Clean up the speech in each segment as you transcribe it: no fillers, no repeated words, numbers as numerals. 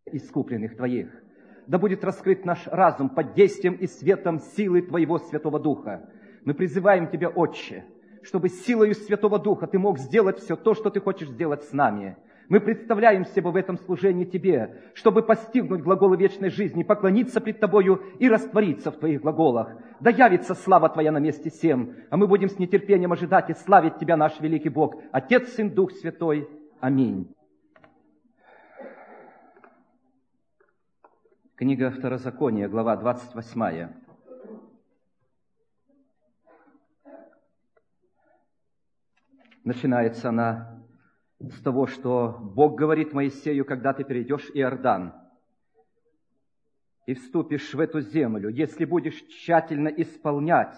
искупленных Твоих. Да будет раскрыт наш разум под действием и светом силы Твоего Святого Духа. Мы призываем Тебя, Отче, чтобы силою Святого Духа Ты мог сделать все то, что Ты хочешь сделать с нами. Мы представляем себя в этом служении Тебе, чтобы постигнуть глаголы вечной жизни, поклониться пред Тобою и раствориться в Твоих глаголах. Да явится слава Твоя на месте всем, а мы будем с нетерпением ожидать и славить Тебя, наш великий Бог, Отец, Сын, Дух Святой. Аминь. Книга Второзакония, глава 28. Начинается она с того, что Бог говорит Моисею: когда ты перейдешь Иордан и вступишь в эту землю, если будешь тщательно исполнять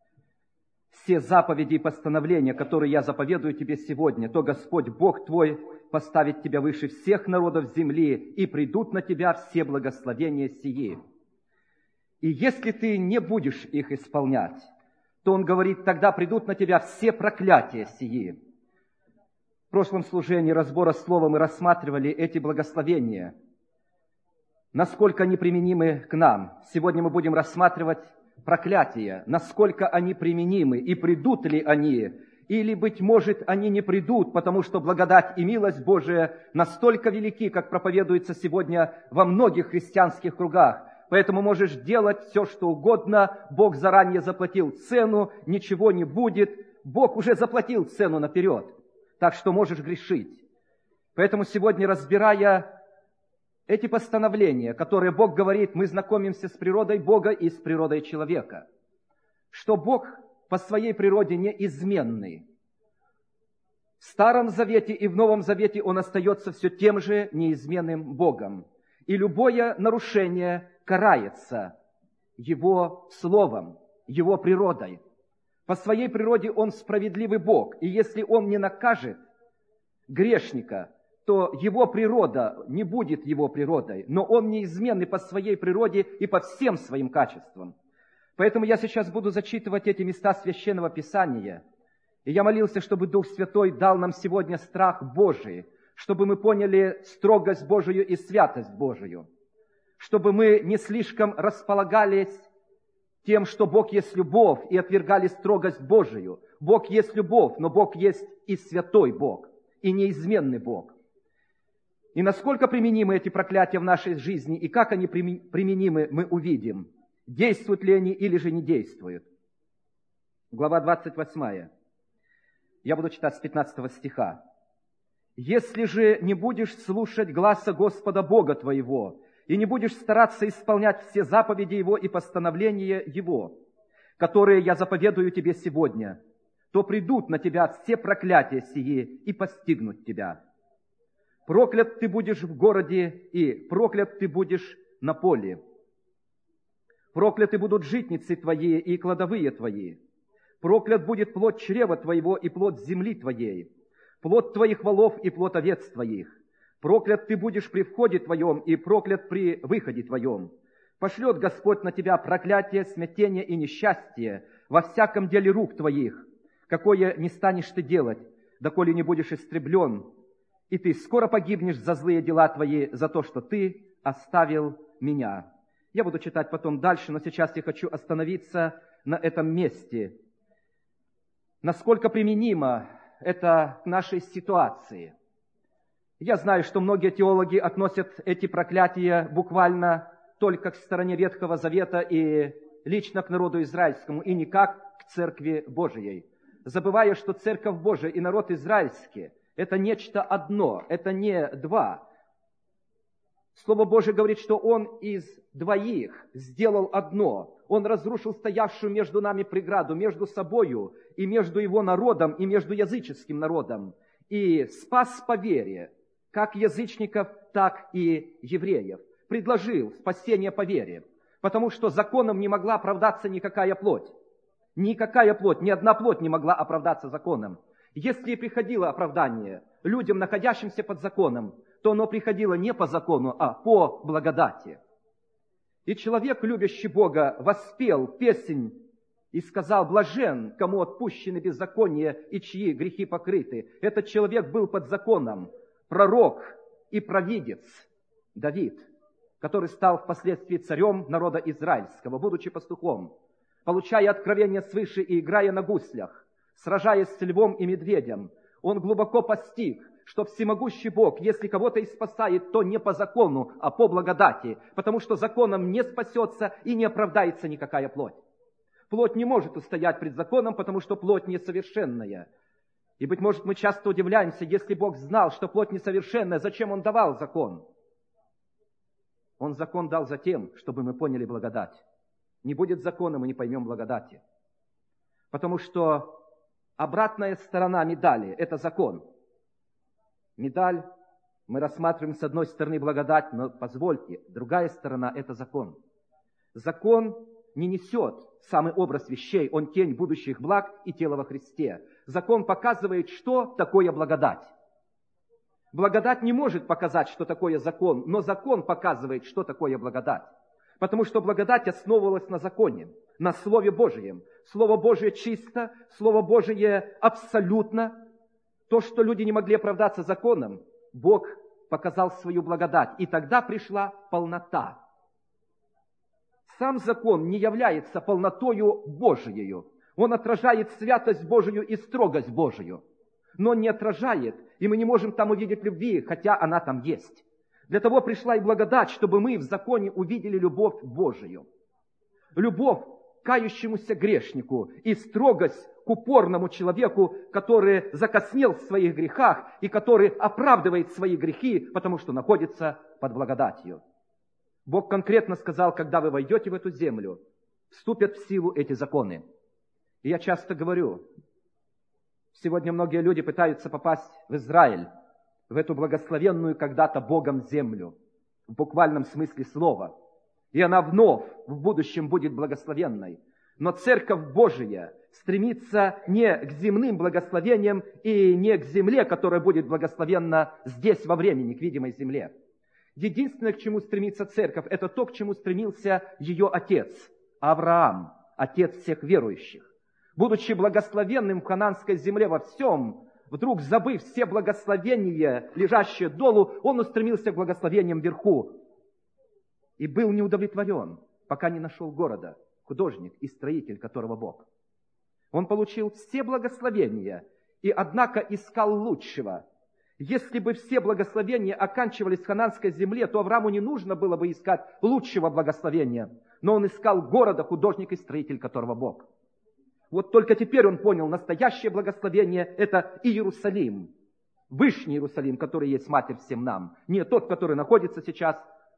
все заповеди и постановления, которые я заповедую тебе сегодня, то Господь Бог твой поставит тебя выше всех народов земли, и придут на тебя все благословения сии. И если ты не будешь их исполнять, то Он говорит, тогда придут на тебя все проклятия сии. В прошлом служении разбора слова мы рассматривали эти благословения, насколько они применимы к нам. Сегодня мы будем рассматривать проклятия, насколько они применимы, и придут ли они, или, быть может, они не придут, потому что благодать и милость Божия настолько велики, как проповедуется сегодня во многих христианских кругах. Поэтому можешь делать все, что угодно. Бог заранее заплатил цену, ничего не будет. Бог уже заплатил цену наперед, так что можешь грешить. Поэтому сегодня, разбирая эти постановления, которые Бог говорит, мы знакомимся с природой Бога и с природой человека. Что Бог по своей природе неизменный. В Старом Завете и в Новом Завете Он остается все тем же неизменным Богом. И любое нарушение карается Его Словом, Его природой. По своей природе Он справедливый Бог. И если Он не накажет грешника, то его природа не будет его природой. Но Он неизменный по своей природе и по всем своим качествам. Поэтому я сейчас буду зачитывать эти места Священного Писания. И я молился, чтобы Дух Святой дал нам сегодня страх Божий, чтобы мы поняли строгость Божию и святость Божию, чтобы мы не слишком располагались тем, что Бог есть любовь, и отвергали строгость Божию. Бог есть любовь, но Бог есть и святой Бог, и неизменный Бог. И насколько применимы эти проклятия в нашей жизни, и как они применимы, мы увидим. Действуют ли они или же не действуют. Глава 28. Я буду читать с 15 стиха. «Если же не будешь слушать гласа Господа Бога твоего, и не будешь стараться исполнять все заповеди Его и постановления Его, которые я заповедую тебе сегодня, то придут на тебя все проклятия сии и постигнут тебя. Проклят ты будешь в городе, и проклят ты будешь на поле. Прокляты будут житницы твои и кладовые твои. Проклят будет плод чрева твоего и плод земли твоей, плод твоих волов и плод овец твоих. Проклят ты будешь при входе твоем и проклят при выходе твоем. Пошлет Господь на тебя проклятие, смятение и несчастье во всяком деле рук твоих, какое не станешь ты делать, доколе не будешь истреблен, и ты скоро погибнешь за злые дела твои, за то, что ты оставил меня». Я буду читать потом дальше, но сейчас я хочу остановиться на этом месте. Насколько применимо это к нашей ситуации. Я знаю, что многие теологи относят эти проклятия буквально только к стороне Ветхого Завета и лично к народу израильскому, и никак к Церкви Божией, забывая, что Церковь Божия и народ израильский – это нечто одно, это не два. Слово Божие говорит, что Он из двоих сделал одно. Он разрушил стоявшую между нами преграду, между собою и между Его народом, и между языческим народом, и спас по вере, как язычников, так и евреев. Предложил спасение по вере, потому что законом не могла оправдаться никакая плоть. Никакая плоть, ни одна плоть не могла оправдаться законом. Если и приходило оправдание людям, находящимся под законом, то оно приходило не по закону, а по благодати. И человек, любящий Бога, воспел песнь и сказал: «Блажен, кому отпущены беззакония и чьи грехи покрыты». Этот человек был под законом, пророк и провидец. Давид, который стал впоследствии царем народа израильского, будучи пастухом, получая откровение свыше и играя на гуслях, сражаясь с львом и медведем, он глубоко постиг, что всемогущий Бог, если кого-то и спасает, то не по закону, а по благодати, потому что законом не спасется и не оправдается никакая плоть. Плоть не может устоять пред законом, потому что плоть несовершенная. И, быть может, мы часто удивляемся, если Бог знал, что плоть несовершенная, зачем Он давал закон? Он закон дал за тем, чтобы мы поняли благодать. Не будет закона, мы не поймем благодати. Потому что обратная сторона медали – это закон. Медаль мы рассматриваем с одной стороны благодать, но позвольте, другая сторона – это закон. Закон не несет самый образ вещей, он тень будущих благ и тела во Христе. Закон показывает, что такое благодать. Благодать не может показать, что такое закон, но закон показывает, что такое благодать. Потому что благодать основывалась на законе, на Слове Божьем. Слово Божие чисто, Слово Божие абсолютно. То, что люди не могли оправдаться законом, Бог показал свою благодать. И тогда пришла полнота. Сам закон не является полнотою Божиею. Он отражает святость Божию и строгость Божию. Но он не отражает, и мы не можем там увидеть любви, хотя она там есть. Для того пришла и благодать, чтобы мы в законе увидели любовь Божию. Любовь к кающемуся грешнику и строгость к упорному человеку, который закоснел в своих грехах и который оправдывает свои грехи, потому что находится под благодатью. Бог конкретно сказал, когда вы войдете в эту землю, вступят в силу эти законы. И я часто говорю, сегодня многие люди пытаются попасть в Израиль, в эту благословенную когда-то Богом землю, в буквальном смысле слова. И она вновь в будущем будет благословенной. Но Церковь Божия стремится не к земным благословениям и не к земле, которая будет благословенна здесь во времени, к видимой земле. Единственное, к чему стремится Церковь, это то, к чему стремился ее отец, Авраам, отец всех верующих. Будучи благословенным в хананской земле во всем, вдруг забыв все благословения, лежащие долу, он устремился к благословениям вверху. И был неудовлетворен, пока не нашел города, художник и строитель, которого Бог. Он получил все благословения, и однако искал лучшего. Если бы все благословения оканчивались в хананской земле, то Аврааму не нужно было бы искать лучшего благословения. Но он искал города, художник и строитель, которого Бог. Вот только теперь он понял, настоящее благословение – это Иерусалим. Вышний Иерусалим, который есть Матерь всем нам. Не тот, который находится сейчас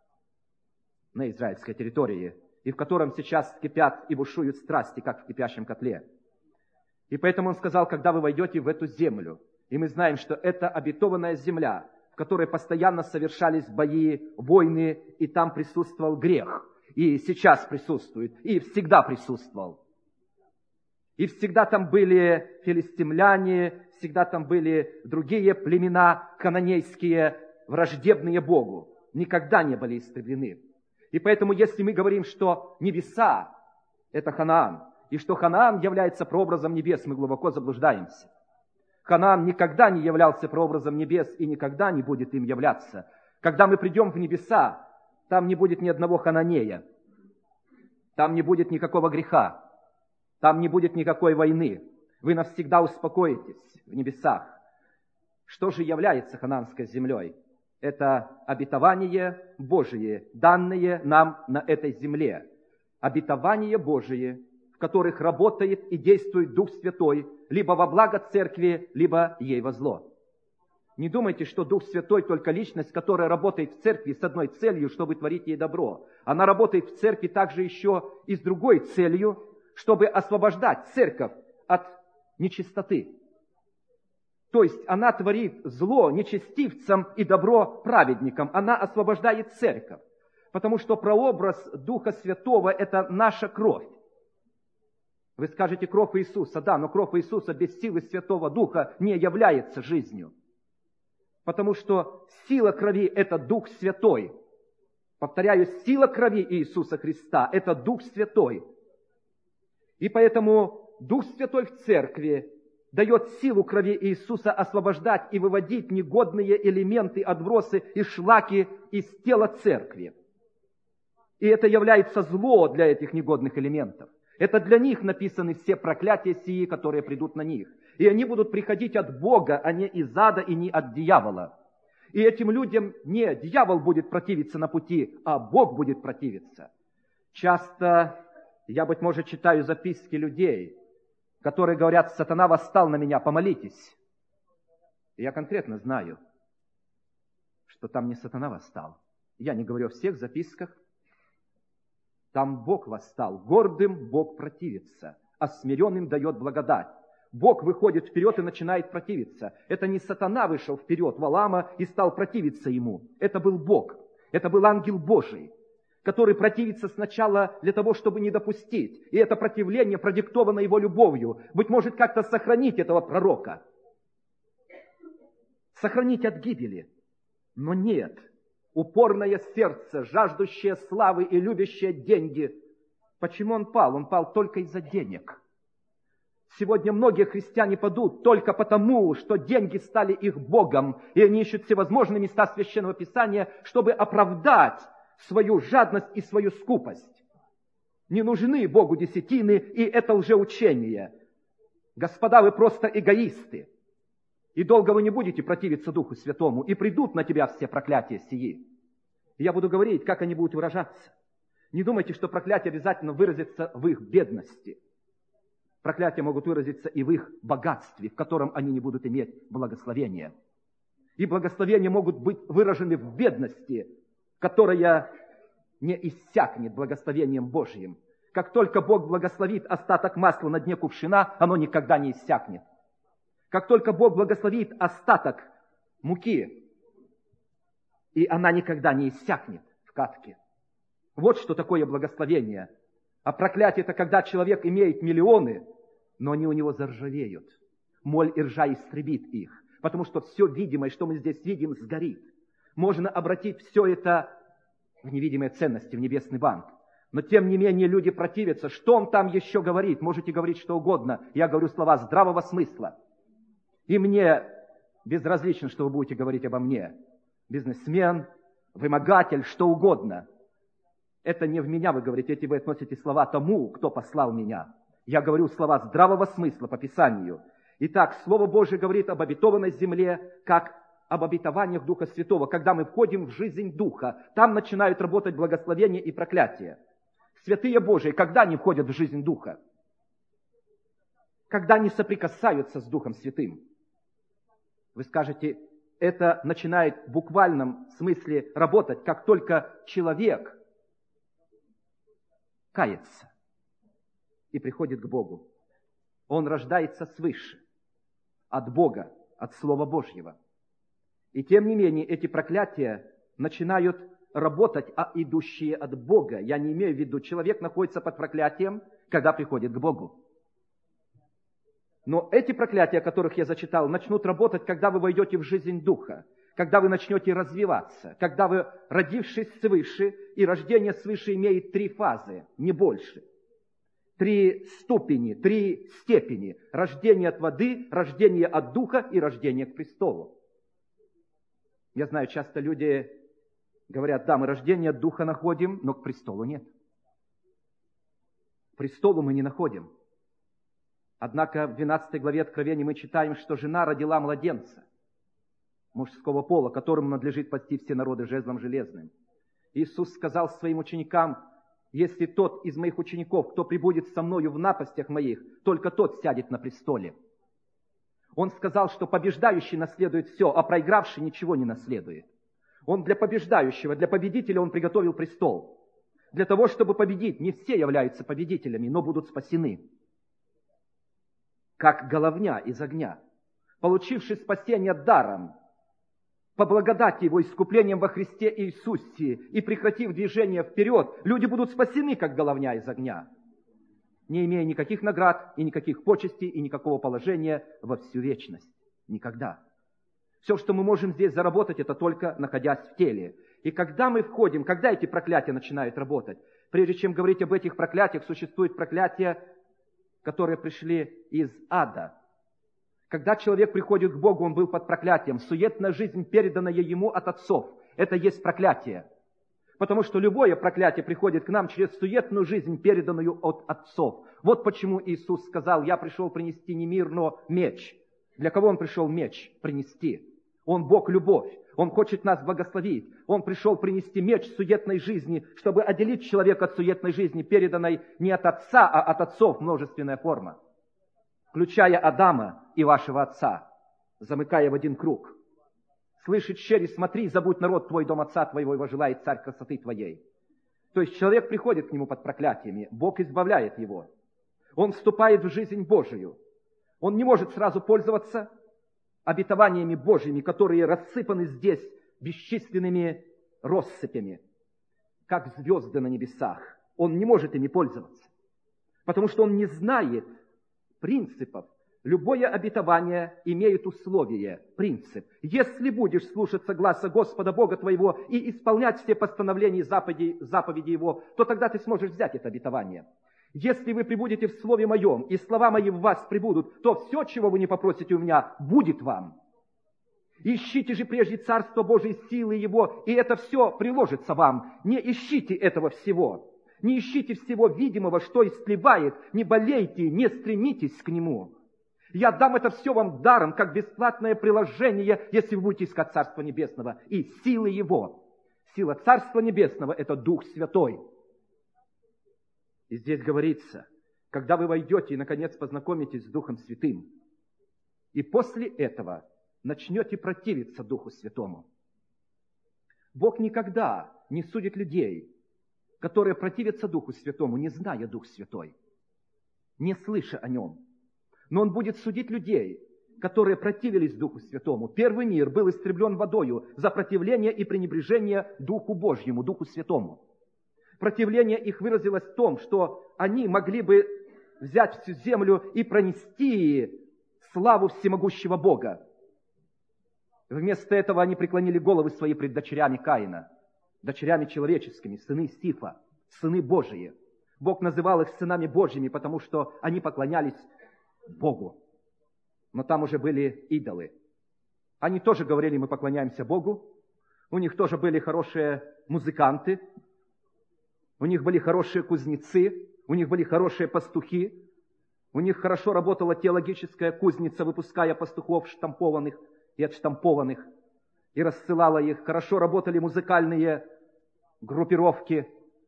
на израильской территории, и в котором сейчас кипят и бушуют страсти, как в кипящем котле. И поэтому он сказал, когда вы войдете в эту землю, и мы знаем, что это обетованная земля, в которой постоянно совершались бои, войны, и там присутствовал грех. И сейчас присутствует, и всегда присутствовал. И всегда там были филистимляне, всегда там были другие племена кананейские, враждебные Богу. Никогда не были истреблены. И поэтому, если мы говорим, что небеса – это Ханаан, и что Ханаан является прообразом небес, мы глубоко заблуждаемся. Ханаан никогда не являлся прообразом небес и никогда не будет им являться. Когда мы придем в небеса, там не будет ни одного хананея, там не будет никакого греха, там не будет никакой войны. Вы навсегда успокоитесь в небесах. Что же является ханаанской землей? Это обетование Божие, данное нам на этой земле. Обетование Божие, в которых работает и действует Дух Святой, либо во благо церкви, либо ей во зло. Не думайте, что Дух Святой только личность, которая работает в церкви с одной целью, чтобы творить ей добро. Она работает в церкви также еще и с другой целью, чтобы освобождать церковь от нечистоты. То есть она творит зло нечестивцам и добро праведникам. Она освобождает церковь. Потому что прообраз Духа Святого – это наша кровь. Вы скажете, кровь Иисуса. Да, но кровь Иисуса без силы Святого Духа не является жизнью. Потому что сила крови – это Дух Святой. Повторяю, сила крови Иисуса Христа – это Дух Святой. И поэтому Дух Святой в церкви дает силу крови Иисуса освобождать и выводить негодные элементы, отбросы и шлаки из тела церкви. И это является зло для этих негодных элементов. Это для них написаны все проклятия сии, которые придут на них. И они будут приходить от Бога, а не из ада и не от дьявола. И этим людям не дьявол будет противиться на пути, а Бог будет противиться. Часто я, быть может, читаю записки людей, которые говорят: «Сатана восстал на меня, помолитесь». И я конкретно знаю, что там не сатана восстал. Я не говорю о всех записках. Там Бог восстал. Гордым Бог противится, а смиренным дает благодать. Бог выходит вперед и начинает противиться. Это не сатана вышел вперед Валаама и стал противиться ему. Это был Бог. Это был ангел Божий, который противится сначала для того, чтобы не допустить. И это противление продиктовано его любовью. Быть может, как-то сохранить этого пророка. Сохранить от гибели. Но нет. Упорное сердце, жаждущее славы и любящее деньги. Почему он пал? Он пал только из-за денег. Сегодня многие христиане падут только потому, что деньги стали их Богом, и они ищут всевозможные места Священного Писания, чтобы оправдать свою жадность и свою скупость. Не нужны Богу десятины, и это лжеучение. Господа, вы просто эгоисты. И долго вы не будете противиться Духу Святому, и придут на тебя все проклятия сии. И я буду говорить, как они будут выражаться. Не думайте, что проклятие обязательно выразится в их бедности. Проклятия могут выразиться и в их богатстве, в котором они не будут иметь благословения. И благословения могут быть выражены в бедности, которая не иссякнет благословением Божьим. Как только Бог благословит остаток масла на дне кувшина, оно никогда не иссякнет. Как только Бог благословит остаток муки, и она никогда не иссякнет в катке. Вот что такое благословение. А проклятие — это когда человек имеет миллионы, но они у него заржавеют. Моль и ржа истребит их, потому что все видимое, что мы здесь видим, сгорит. Можно обратить все это в невидимые ценности, в небесный банк. Но тем не менее люди противятся. Что он там еще говорит? Можете говорить что угодно. Я говорю слова здравого смысла. И мне безразлично, что вы будете говорить обо мне. Бизнесмен, вымогатель, что угодно. Это не в меня вы говорите, эти вы относите слова тому, кто послал меня. Я говорю слова здравого смысла по Писанию. Итак, Слово Божие говорит об обетованной земле, как об обетованиях Духа Святого. Когда мы входим в жизнь Духа, там начинают работать благословения и проклятия. Святые Божии, когда они входят в жизнь Духа? Когда они соприкасаются с Духом Святым. Вы скажете, это начинает в буквальном смысле работать, как только человек кается и приходит к Богу. Он рождается свыше, от Бога, от Слова Божьего. И тем не менее, эти проклятия начинают работать, а идущие от Бога. Я не имею в виду, человек находится под проклятием, когда приходит к Богу. Но эти проклятия, о которых я зачитал, начнут работать, когда вы войдете в жизнь Духа, когда вы начнете развиваться, когда вы, родившись свыше, и рождение свыше имеет 3 фазы, не больше. 3 ступени, 3 степени. Рождение от воды, рождение от Духа и рождение к престолу. Я знаю, часто люди говорят, да, мы рождение от Духа находим, но к престолу нет. К престолу мы не находим. Однако в 12 главе Откровения мы читаем, что жена родила младенца мужского пола, которому надлежит пасти все народы жезлом железным. Иисус сказал своим ученикам, если тот из моих учеников, кто прибудет со мною в напастях моих, только тот сядет на престоле. Он сказал, что побеждающий наследует все, а проигравший ничего не наследует. Он для побеждающего, для победителя он приготовил престол. Для того, чтобы победить, не все являются победителями, но будут спасены. Как головня из огня, получивший спасение даром, по благодати Его искуплением во Христе Иисусе и прекратив движение вперед, люди будут спасены, как головня из огня, не имея никаких наград и никаких почестей и никакого положения во всю вечность. Никогда. Все, что мы можем здесь заработать, это только находясь в теле. И когда мы входим, когда эти проклятия начинают работать? Прежде чем говорить об этих проклятиях, существуют проклятия, которые пришли из ада. Когда человек приходит к Богу, он был под проклятием. Суетная жизнь, переданная ему от отцов, это есть проклятие. Потому что любое проклятие приходит к нам через суетную жизнь, переданную от отцов. Вот почему Иисус сказал: я пришел принести не мир, но меч. Для кого Он пришел меч принести? Он Бог-любовь. Он хочет нас благословить. Он пришел принести меч суетной жизни, чтобы отделить человека от суетной жизни, переданной не от отца, а от отцов, множественная форма, включая Адама и вашего отца, замыкая в один круг. Слышит щери, смотри, забудь народ твой, дом отца твоего, его желает царь красоты твоей. То есть человек приходит к нему под проклятиями, Бог избавляет его. Он вступает в жизнь Божию. Он не может сразу пользоваться обетованиями Божьими, которые рассыпаны здесь бесчисленными россыпями, как звезды на небесах. Он не может ими пользоваться, потому что он не знает принципов. Любое обетование имеет условие, принцип. Если будешь слушаться гласа Господа Бога твоего и исполнять все постановления и заповеди Его, то тогда ты сможешь взять это обетование. Если вы пребудете в Слове Моем, и слова Мои в вас пребудут, то все, чего вы не попросите у Меня, будет вам. Ищите же прежде Царство Божие, силы Его, и это все приложится вам. Не ищите этого всего. Не ищите всего видимого, что истлевает. Не болейте, не стремитесь к Нему. Я дам это все вам даром, как бесплатное приложение, если вы будете искать Царство Небесного и силы Его. Сила Царства Небесного – это Дух Святой. И здесь говорится, когда вы войдете и, наконец, познакомитесь с Духом Святым, и после этого начнете противиться Духу Святому. Бог никогда не судит людей, которые противятся Духу Святому, не зная Дух Святой, не слыша о Нем. Но Он будет судить людей, которые противились Духу Святому. Первый мир был истреблен водою за противление и пренебрежение Духу Божьему, Духу Святому. Противление их выразилось в том, что они могли бы взять всю землю и пронести славу всемогущего Бога. Вместо этого они преклонили головы свои пред дочерями Каина, дочерями человеческими, сыны Сифа, сыны Божии. Бог называл их сынами Божьими, потому что они поклонялись Богу. Но там уже были идолы. Они тоже говорили: мы поклоняемся Богу. У них тоже были хорошие музыканты. У них были хорошие кузнецы. У них были хорошие пастухи. У них хорошо работала теологическая кузница, выпуская пастухов штампованных и отштампованных, и рассылала их. Хорошо работали музыкальные группировки.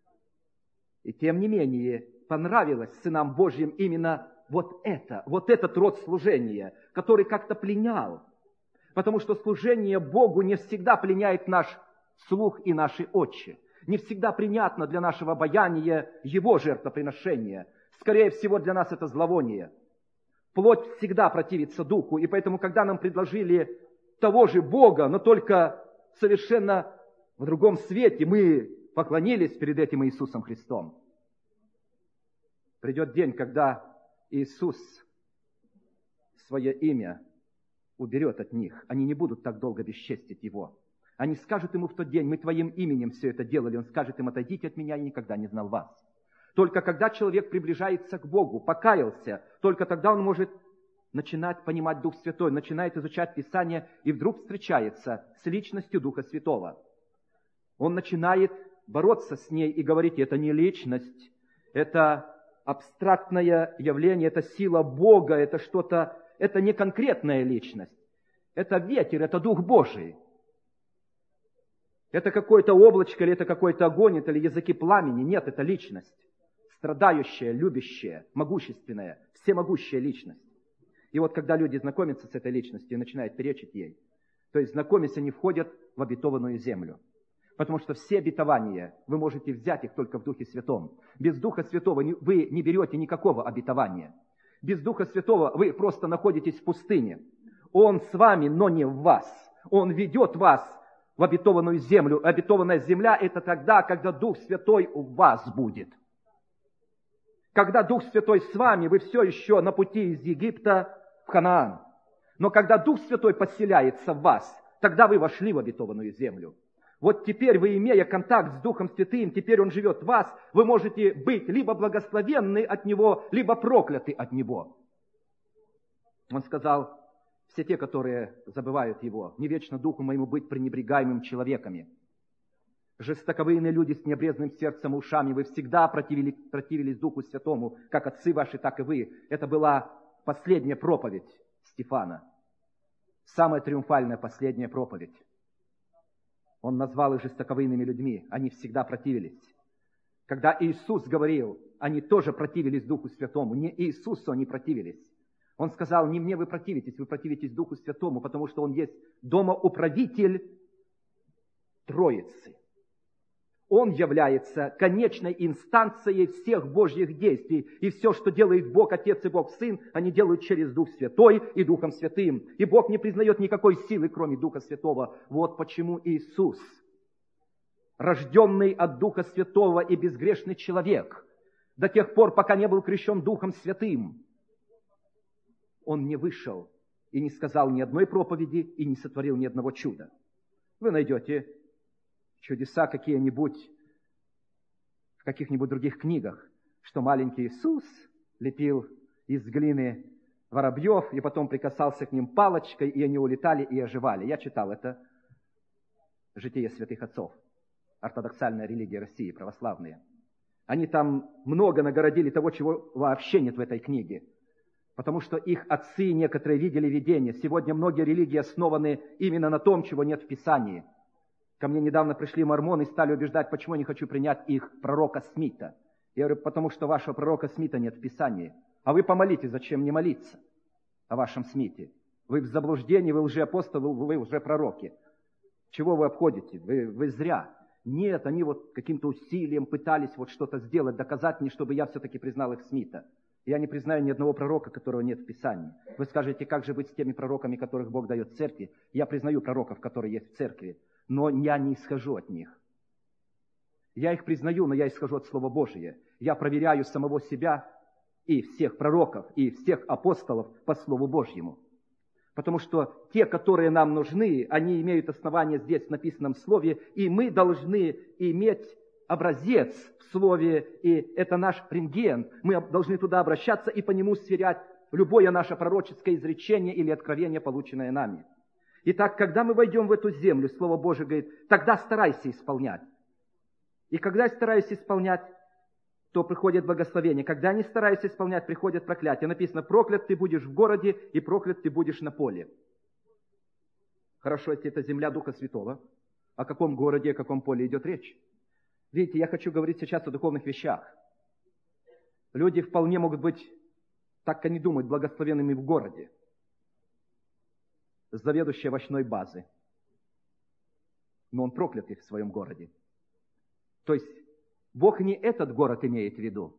И тем не менее, понравилось сынам Божьим именно вот этот род служения, который как-то пленял. Потому что служение Богу не всегда пленяет наш слух и наши очи. Не всегда принятно для нашего обаяния Его жертвоприношение. Скорее всего, для нас это зловоние. Плоть всегда противится духу, и поэтому, когда нам предложили того же Бога, но только совершенно в другом свете, мы поклонились перед этим Иисусом Христом. Придет день, когда Иисус свое имя уберет от них. Они не будут так долго бесчестить Его. Они скажут Ему в тот день: мы Твоим именем все это делали. Он скажет им: отойдите от меня, я никогда не знал вас. Только когда человек приближается к Богу, покаялся, только тогда он может начинать понимать Дух Святой, начинает изучать Писание и вдруг встречается с личностью Духа Святого. Он начинает бороться с ней и говорить: это не личность, это абстрактное явление, это сила Бога, это что-то, это не конкретная личность. Это ветер, это Дух Божий. Это какое-то облачко, или это какой-то огонь, или языки пламени. Нет, это личность. Страдающая, любящая, могущественная, всемогущая личность. И вот когда люди знакомятся с этой личностью и начинают перечить ей, то есть знакомясь, они входят в обетованную землю. Потому что все обетования, вы можете взять их только в Духе Святом. Без Духа Святого вы не берете никакого обетования. Без Духа Святого вы просто находитесь в пустыне. Он с вами, но не в вас. Он ведет вас в обетованную землю. Обетованная земля – это тогда, когда Дух Святой у вас будет. Когда Дух Святой с вами, вы все еще на пути из Египта в Ханаан. Но когда Дух Святой поселяется в вас, тогда вы вошли в обетованную землю. Вот теперь вы, имея контакт с Духом Святым, теперь Он живет в вас, вы можете быть либо благословенны от Него, либо прокляты от Него. Он сказал: все те, которые забывают Его. Не вечно духу моему быть пренебрегаемым человеками. Жестоковыйные люди с необрезанным сердцем и ушами, вы всегда противились Духу Святому, как отцы ваши, так и вы. Это была последняя проповедь Стефана. Самая триумфальная последняя проповедь. Он назвал их жестоковыйными людьми. Они всегда противились. Когда Иисус говорил, они тоже противились Духу Святому. Не Иисусу они противились. Он сказал, не мне вы противитесь Духу Святому, потому что Он есть домоуправитель Троицы. Он является конечной инстанцией всех Божьих действий. И все, что делает Бог Отец и Бог Сын, они делают через Дух Святой и Духом Святым. И Бог не признает никакой силы, кроме Духа Святого. Вот почему Иисус, рожденный от Духа Святого и безгрешный человек, до тех пор, пока не был крещен Духом Святым, Он не вышел и не сказал ни одной проповеди и не сотворил ни одного чуда. Вы найдете чудеса какие-нибудь в каких-нибудь других книгах, что маленький Иисус лепил из глины воробьев и потом прикасался к ним палочкой, и они улетали и оживали. Я читал это «Житие святых отцов», ортодоксальная религия России, православные. Они там много нагородили того, чего вообще нет в этой книге, потому что их отцы некоторые видели видения. Сегодня многие религии основаны именно на том, чего нет в Писании. Ко мне недавно пришли мормоны и стали убеждать, почему я не хочу принять их пророка Смита. Я говорю, потому что вашего пророка Смита нет в Писании. А вы помолитесь, зачем не молиться о вашем Смите? Вы в заблуждении, вы лжеапостол, вы лжепророки. Чего вы обходите? Вы зря. Нет, они вот каким-то усилием пытались вот что-то сделать, доказать мне, чтобы я все-таки признал их Смита. Я не признаю ни одного пророка, которого нет в Писании. Вы скажете, как же быть с теми пророками, которых Бог дает в церкви? Я признаю пророков, которые есть в церкви, но я не исхожу от них. Я их признаю, но я исхожу от Слова Божия. Я проверяю самого себя и всех пророков, и всех апостолов по Слову Божьему. Потому что те, которые нам нужны, они имеют основание здесь в написанном Слове, и мы должны иметь образец в Слове, и это наш рентген. Мы должны туда обращаться и по нему сверять любое наше пророческое изречение или откровение, полученное нами. Итак, когда мы войдем в эту землю, Слово Божие говорит, тогда старайся исполнять. И когда я стараюсь исполнять, то приходит благословение. Когда я не стараюсь исполнять, приходит проклятие. Написано, проклят ты будешь в городе, и проклят ты будешь на поле. Хорошо, если это земля Духа Святого. О каком городе, о каком поле идет речь? Видите, я хочу говорить сейчас о духовных вещах. Люди вполне могут быть, так они думают, благословенными в городе. Заведующий овощной базы. Но он проклятый в своем городе. То есть, Бог не этот город имеет в виду.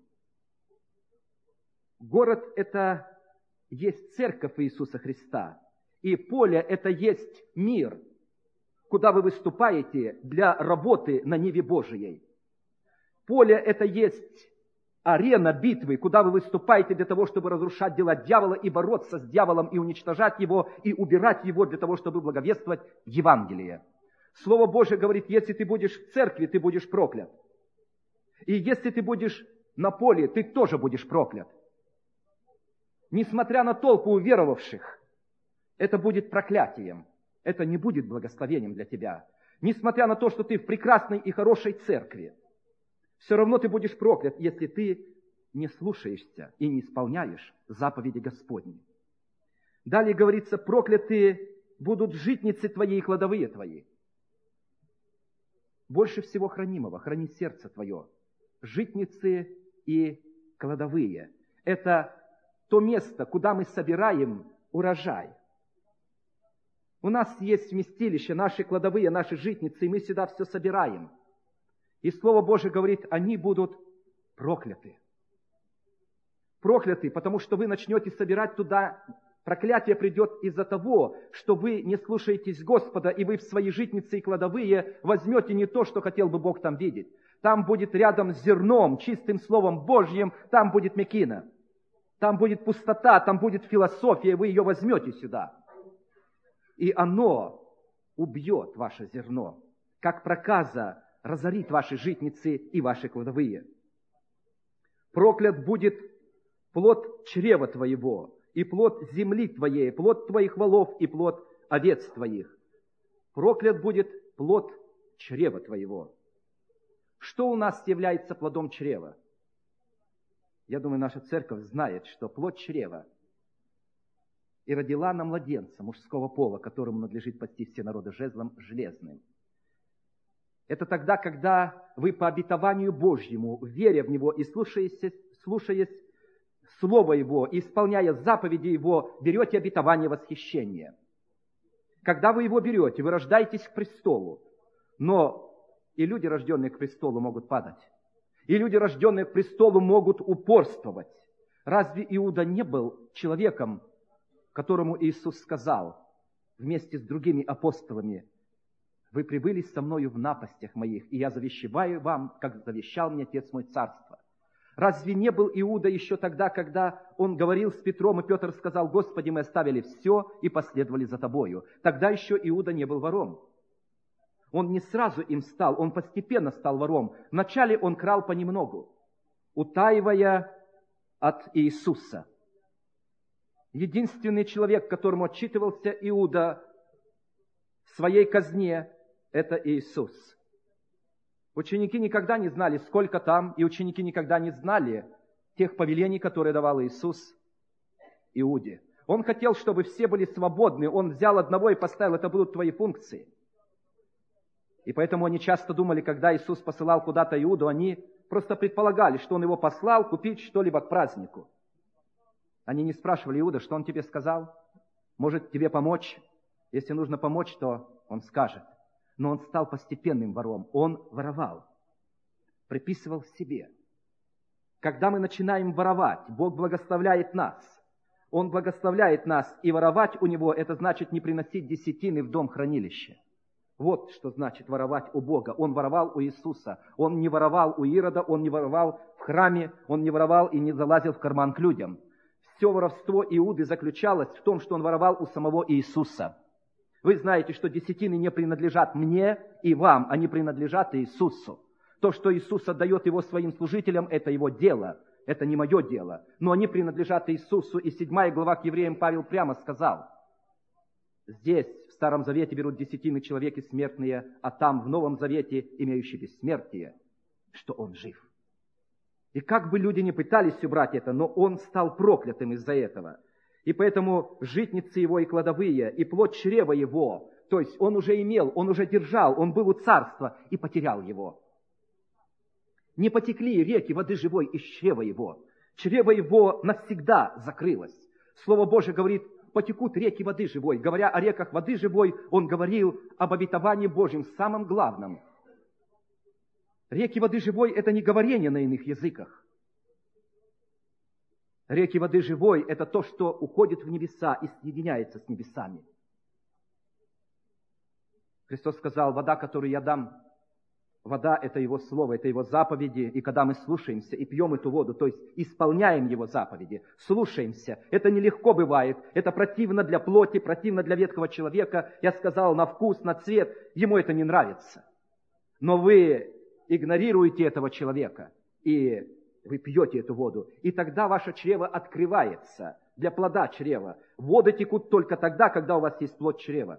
Город – это есть церковь Иисуса Христа. И поле – это есть мир, куда вы выступаете для работы на ниве Божией. Поле – это есть арена битвы, куда вы выступаете для того, чтобы разрушать дела дьявола и бороться с дьяволом, и уничтожать его, и убирать его для того, чтобы благовествовать Евангелие. Слово Божие говорит, если ты будешь в церкви, ты будешь проклят. И если ты будешь на поле, ты тоже будешь проклят. Несмотря на толпу уверовавших, это будет проклятием. Это не будет благословением для тебя. Несмотря на то, что ты в прекрасной и хорошей церкви, все равно ты будешь проклят, если ты не слушаешься и не исполняешь заповеди Господни. Далее говорится, прокляты будут житницы твои и кладовые твои. Больше всего хранимого, храни сердце твое. Житницы и кладовые. Это то место, куда мы собираем урожай. У нас есть вместилище, наши кладовые, наши житницы, и мы сюда все собираем. И Слово Божие говорит, они будут прокляты. Прокляты, потому что вы начнете собирать туда. Проклятие придет из-за того, что вы не слушаетесь Господа, и вы в свои житницы и кладовые возьмете не то, что хотел бы Бог там видеть. Там будет рядом с зерном, чистым Словом Божьим, там будет мекина. Там будет пустота, там будет философия, вы ее возьмете сюда. И оно убьет ваше зерно, как проказа разорит ваши житницы и ваши кладовые. Проклят будет плод чрева твоего, и плод земли твоей, плод твоих волов и плод овец твоих. Проклят будет плод чрева твоего». Что у нас является плодом чрева? Я думаю, наша церковь знает, что плод чрева и родила нам младенца мужского пола, которому надлежит пасти все народы жезлом железным. Это тогда, когда вы по обетованию Божьему, веря в Него и слушаясь Слово Его, и исполняя заповеди Его, берете обетование восхищения. Когда вы его берете, вы рождаетесь к престолу, но и люди, рожденные к престолу, могут падать. И люди, рожденные к престолу, могут упорствовать. Разве Иуда не был человеком, которому Иисус сказал вместе с другими апостолами: «Вы прибыли со мною в напастях моих, и я завещеваю вам, как завещал мне Отец мой, царство». Разве не был Иуда еще тогда, когда он говорил с Петром, и Петр сказал: «Господи, мы оставили все и последовали за Тобою». Тогда еще Иуда не был вором. Он не сразу им стал, он постепенно стал вором. Вначале он крал понемногу, утаивая от Иисуса. Единственный человек, которому отчитывался Иуда в своей казне, это Иисус. Ученики никогда не знали, сколько там, и ученики никогда не знали тех повелений, которые давал Иисус Иуде. Он хотел, чтобы все были свободны. Он взял одного и поставил: это будут твои функции. И поэтому они часто думали, когда Иисус посылал куда-то Иуду, они просто предполагали, что Он его послал купить что-либо к празднику. Они не спрашивали: Иуда, что он тебе сказал? Может тебе помочь? Если нужно помочь, то он скажет. Но он стал постепенным вором. Он воровал, приписывал себе. Когда мы начинаем воровать, Бог благословляет нас. Он благословляет нас, и воровать у Него — это значит не приносить десятины в дом хранилища. Вот что значит воровать у Бога. Он воровал у Иисуса. Он не воровал у Ирода, он не воровал в храме, он не воровал и не залазил в карман к людям. Все воровство Иуды заключалось в том, что он воровал у самого Иисуса. Вы знаете, что десятины не принадлежат мне и вам, они принадлежат Иисусу. То, что Иисус отдает его своим служителям, это его дело, это не мое дело. Но они принадлежат Иисусу, и 7 глава к евреям Павел прямо сказал: здесь, в Старом Завете, берут десятины человеки смертные, а там, в Новом Завете, имеющие бессмертие, что он жив. И как бы люди ни пытались убрать это, но он стал проклятым из-за этого. И поэтому житницы его и кладовые, и плод чрева его, то есть он уже имел, он уже держал, он был у царства и потерял его. Не потекли реки воды живой из чрева его. Чрево его навсегда закрылось. Слово Божие говорит: потекут реки воды живой. Говоря о реках воды живой, он говорил об обетовании Божьем, самом главном. Реки воды живой — это не говорение на иных языках. Реки воды живой — это то, что уходит в небеса и соединяется с небесами. Христос сказал: вода, которую я дам, вода — это Его Слово, это Его заповеди. И когда мы слушаемся и пьем эту воду, то есть исполняем Его заповеди, слушаемся, это нелегко бывает, это противно для плоти, противно для ветхого человека. Я сказал, на вкус, на цвет, ему это не нравится. Но вы игнорируете этого человека, и вы пьете эту воду, и тогда ваше чрево открывается для плода чрева. Воды текут только тогда, когда у вас есть плод чрева.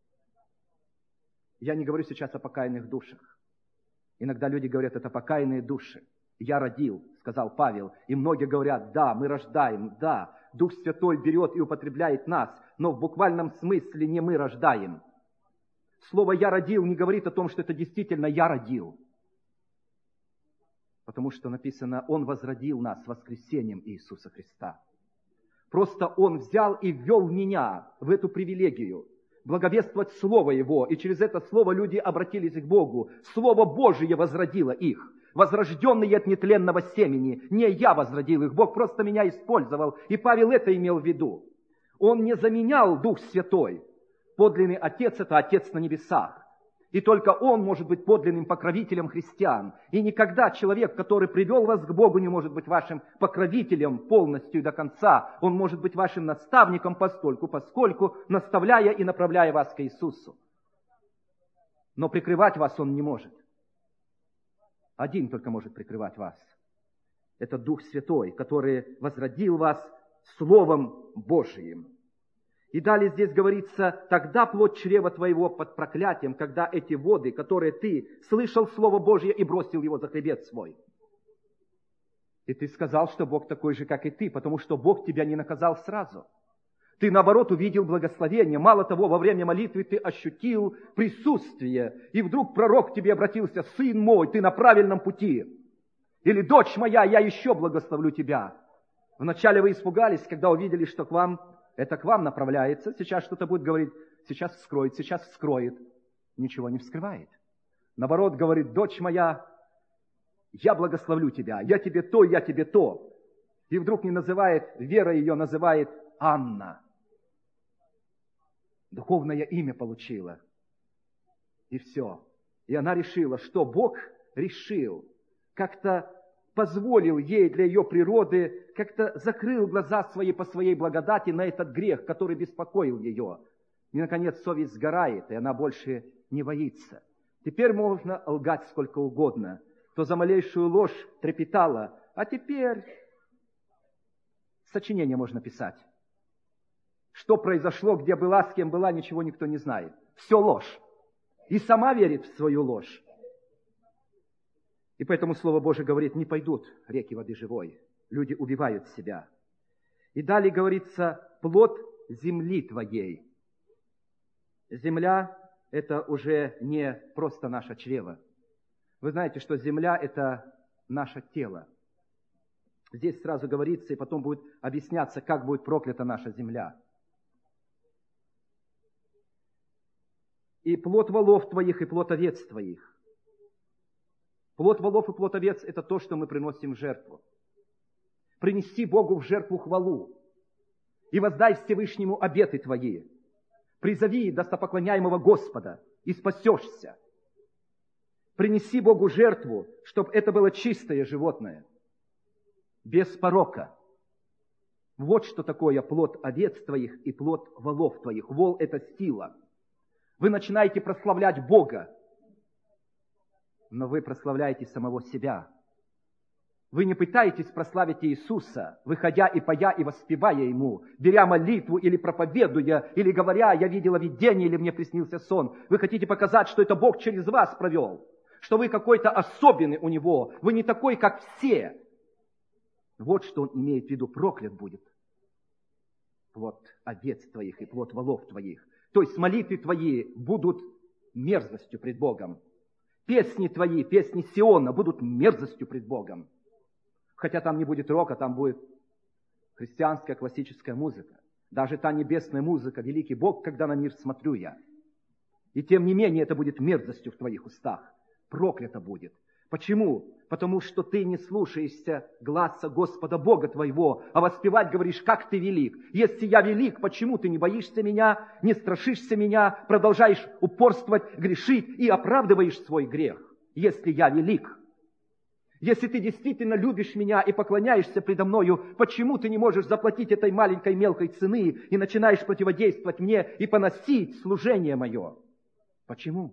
Я не говорю сейчас о покаянных душах. Иногда люди говорят: это покаянные души. Я родил, сказал Павел, и многие говорят: да, мы рождаем, да, Дух Святой берет и употребляет нас, но в буквальном смысле не мы рождаем. Слово «я родил» не говорит о том, что это действительно «я родил». Потому что написано: Он возродил нас воскресением Иисуса Христа. Просто Он взял и ввел меня в эту привилегию благовествовать Слово Его, и через это Слово люди обратились к Богу. Слово Божие возродило их, возрожденные от нетленного семени. Не я возродил их, Бог просто меня использовал, и Павел это имел в виду. Он не заменял Дух Святой. Подлинный Отец — это Отец на небесах. И только Он может быть подлинным покровителем христиан. И никогда человек, который привел вас к Богу, не может быть вашим покровителем полностью и до конца. Он может быть вашим наставником поскольку наставляя и направляя вас к Иисусу. Но прикрывать вас Он не может. Один только может прикрывать вас. Это Дух Святой, который возродил вас Словом Божиим. И далее здесь говорится, тогда плод чрева твоего под проклятием, когда эти воды, которые ты слышал Слово Божье и бросил его за хребет свой. И ты сказал, что Бог такой же, как и ты, потому что Бог тебя не наказал сразу. Ты, наоборот, увидел благословение. Мало того, во время молитвы ты ощутил присутствие, и вдруг пророк к тебе обратился: «Сын мой, ты на правильном пути». Или: «Дочь моя, я еще благословлю тебя». Вначале вы испугались, когда увидели, что это к вам направляется. Сейчас что-то будет говорить: сейчас вскроет. Ничего не вскрывает. Наоборот, говорит: «Дочь моя, я благословлю тебя, я тебе то, я тебе то». И вдруг не называет, вера ее называет Анна. Духовное имя получила. И все. И она решила, что Бог решил, как-то позволил ей для ее природы, как-то закрыл глаза свои по своей благодати на этот грех, который беспокоил ее. И, наконец, совесть сгорает, и она больше не боится. Теперь можно лгать сколько угодно. То за малейшую ложь трепетала, а теперь сочинение можно писать. Что произошло, где была, с кем была, ничего никто не знает. Все ложь. И сама верит в свою ложь. И поэтому Слово Божие говорит: не пойдут реки воды живой. Люди убивают себя. И далее говорится: плод земли твоей. Земля – это уже не просто наше чрево. Вы знаете, что земля – это наше тело. Здесь сразу говорится, и потом будет объясняться, как будет проклята наша земля. И плод волов твоих, и плод овец твоих. Плод волов и плод овец – это то, что мы приносим в жертву. Принеси Богу в жертву хвалу и воздай Всевышнему обеты твои. Призови достопоклоняемого Господа, и спасешься. Принеси Богу жертву, чтобы это было чистое животное, без порока. Вот что такое плод овец твоих и плод волов твоих. Вол – это сила. Вы начинаете прославлять Бога, но вы прославляете самого себя. Вы не пытаетесь прославить Иисуса, выходя и поя, и воспевая Ему, беря молитву или проповедуя, или говоря: «Я видела видение» или «Мне приснился сон». Вы хотите показать, что это Бог через вас провел, что вы какой-то особенный у Него, вы не такой, как все. Вот что Он имеет в виду: проклят будет плод овец твоих и плод волов твоих. То есть молитвы твои будут мерзостью пред Богом. Песни твои, песни Сиона, будут мерзостью пред Богом. Хотя там не будет рока, там будет христианская классическая музыка. Даже та небесная музыка, великий Бог, когда на мир смотрю я. И тем не менее это будет мерзостью в твоих устах. Проклято будет. Почему? Потому что ты не слушаешься гласа Господа Бога твоего, а воспевать говоришь: как ты велик. Если я велик, почему ты не боишься меня, не страшишься меня, продолжаешь упорствовать, грешить и оправдываешь свой грех? Если я велик. Если ты действительно любишь меня и поклоняешься предо мною, почему ты не можешь заплатить этой маленькой мелкой цены и начинаешь противодействовать мне и поносить служение мое? Почему?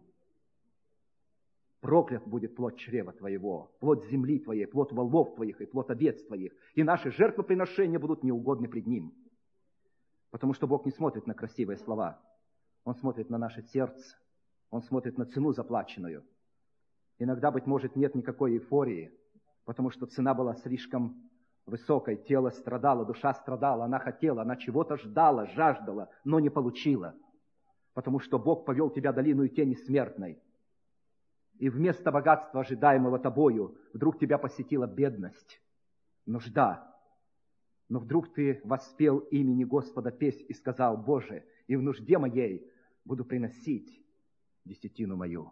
Проклят будет плод чрева твоего, плод земли твоей, плод волов твоих и плод овец твоих. И наши жертвоприношения будут неугодны пред Ним. Потому что Бог не смотрит на красивые слова. Он смотрит на наше сердце. Он смотрит на цену заплаченную. Иногда, быть может, нет никакой эйфории, потому что цена была слишком высокой. Тело страдало, душа страдала, она хотела, она чего-то ждала, жаждала, но не получила. Потому что Бог повел тебя долину тени смертной. И вместо богатства, ожидаемого тобою, вдруг тебя посетила бедность, нужда. Но вдруг ты воспел имени Господа песнь и сказал: Боже, и в нужде моей буду приносить десятину мою.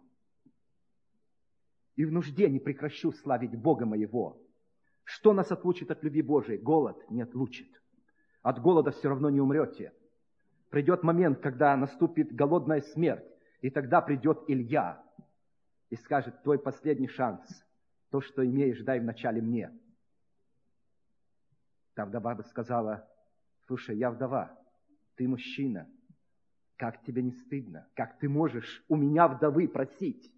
И в нужде не прекращу славить Бога моего. Что нас отлучит от любви Божией? Голод не отлучит. От голода все равно не умрете. Придет момент, когда наступит голодная смерть, и тогда придет Илья и скажет: твой последний шанс, то, что имеешь, дай вначале мне. Та вдова бы сказала: слушай, я вдова, ты мужчина, как тебе не стыдно? Как ты можешь у меня, вдовы, просить?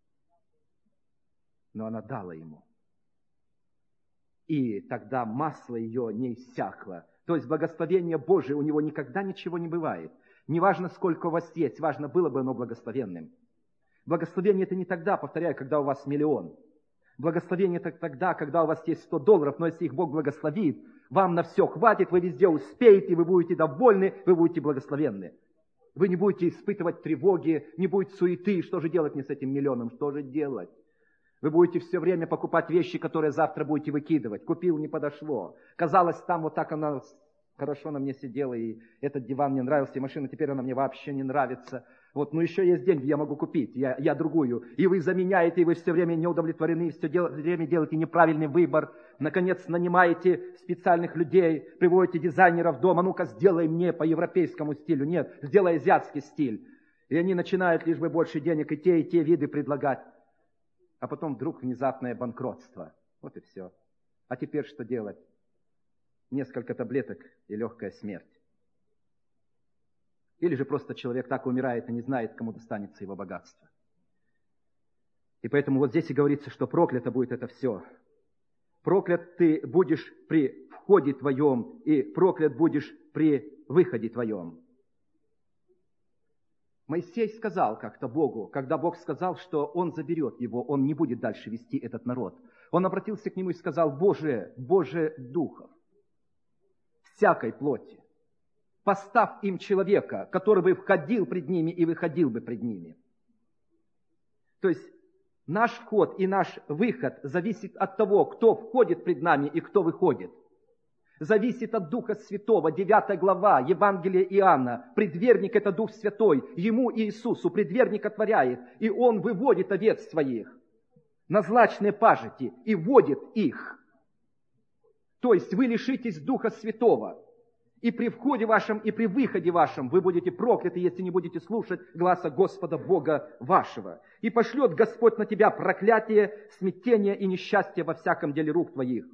Но она дала ему. И тогда масло ее не иссякло, То есть благословение Божие у него никогда ничего не бывает. Не важно, сколько у вас есть, важно, было бы оно благословенным. Благословение это не тогда, повторяю, когда у вас миллион. Благословение это тогда, когда у вас есть $100, но если их Бог благословит, вам на все хватит, вы везде успеете, вы будете довольны, вы будете благословенны. Вы не будете испытывать тревоги, не будет суеты. Что же делать мне с этим миллионом? Что же делать? Вы будете все время покупать вещи, которые завтра будете выкидывать. Купил, не подошло. Казалось, там вот так она хорошо на мне сидела, и этот диван мне нравился, и машина теперь она мне вообще не нравится. Вот, ну еще есть деньги, я могу купить, я другую. И вы заменяете, и вы все время не удовлетворены, все время делаете неправильный выбор. Наконец, нанимаете специальных людей, приводите дизайнеров дома. Ну-ка, сделай мне по европейскому стилю. Нет, сделай азиатский стиль. И они начинают лишь бы больше денег и те виды предлагать. А потом вдруг внезапное банкротство. Вот и все. А теперь что делать? Несколько таблеток и легкая смерть. Или же просто человек так умирает и не знает, кому достанется его богатство. И поэтому вот здесь и говорится, что проклято будет это все. Проклят ты будешь при входе твоем, и проклят будешь при выходе твоем. Моисей сказал как-то Богу, когда Бог сказал, что он заберет его, он не будет дальше вести этот народ. Он обратился к нему и сказал: Боже, Боже духов, всякой плоти, поставь им человека, который бы входил пред ними и выходил бы пред ними. То есть наш вход и наш выход зависит от того, кто входит пред нами и кто выходит. Зависит от Духа Святого. 9 глава Евангелия Иоанна. Предверник – это Дух Святой. Ему, Иисусу, предверник отворяет, и Он выводит овец своих на злачные пажити и водит их. То есть вы лишитесь Духа Святого. И при входе вашем, и при выходе вашем вы будете прокляты, если не будете слушать гласа Господа Бога вашего. И пошлет Господь на тебя проклятие, смятение и несчастье во всяком деле рук твоих.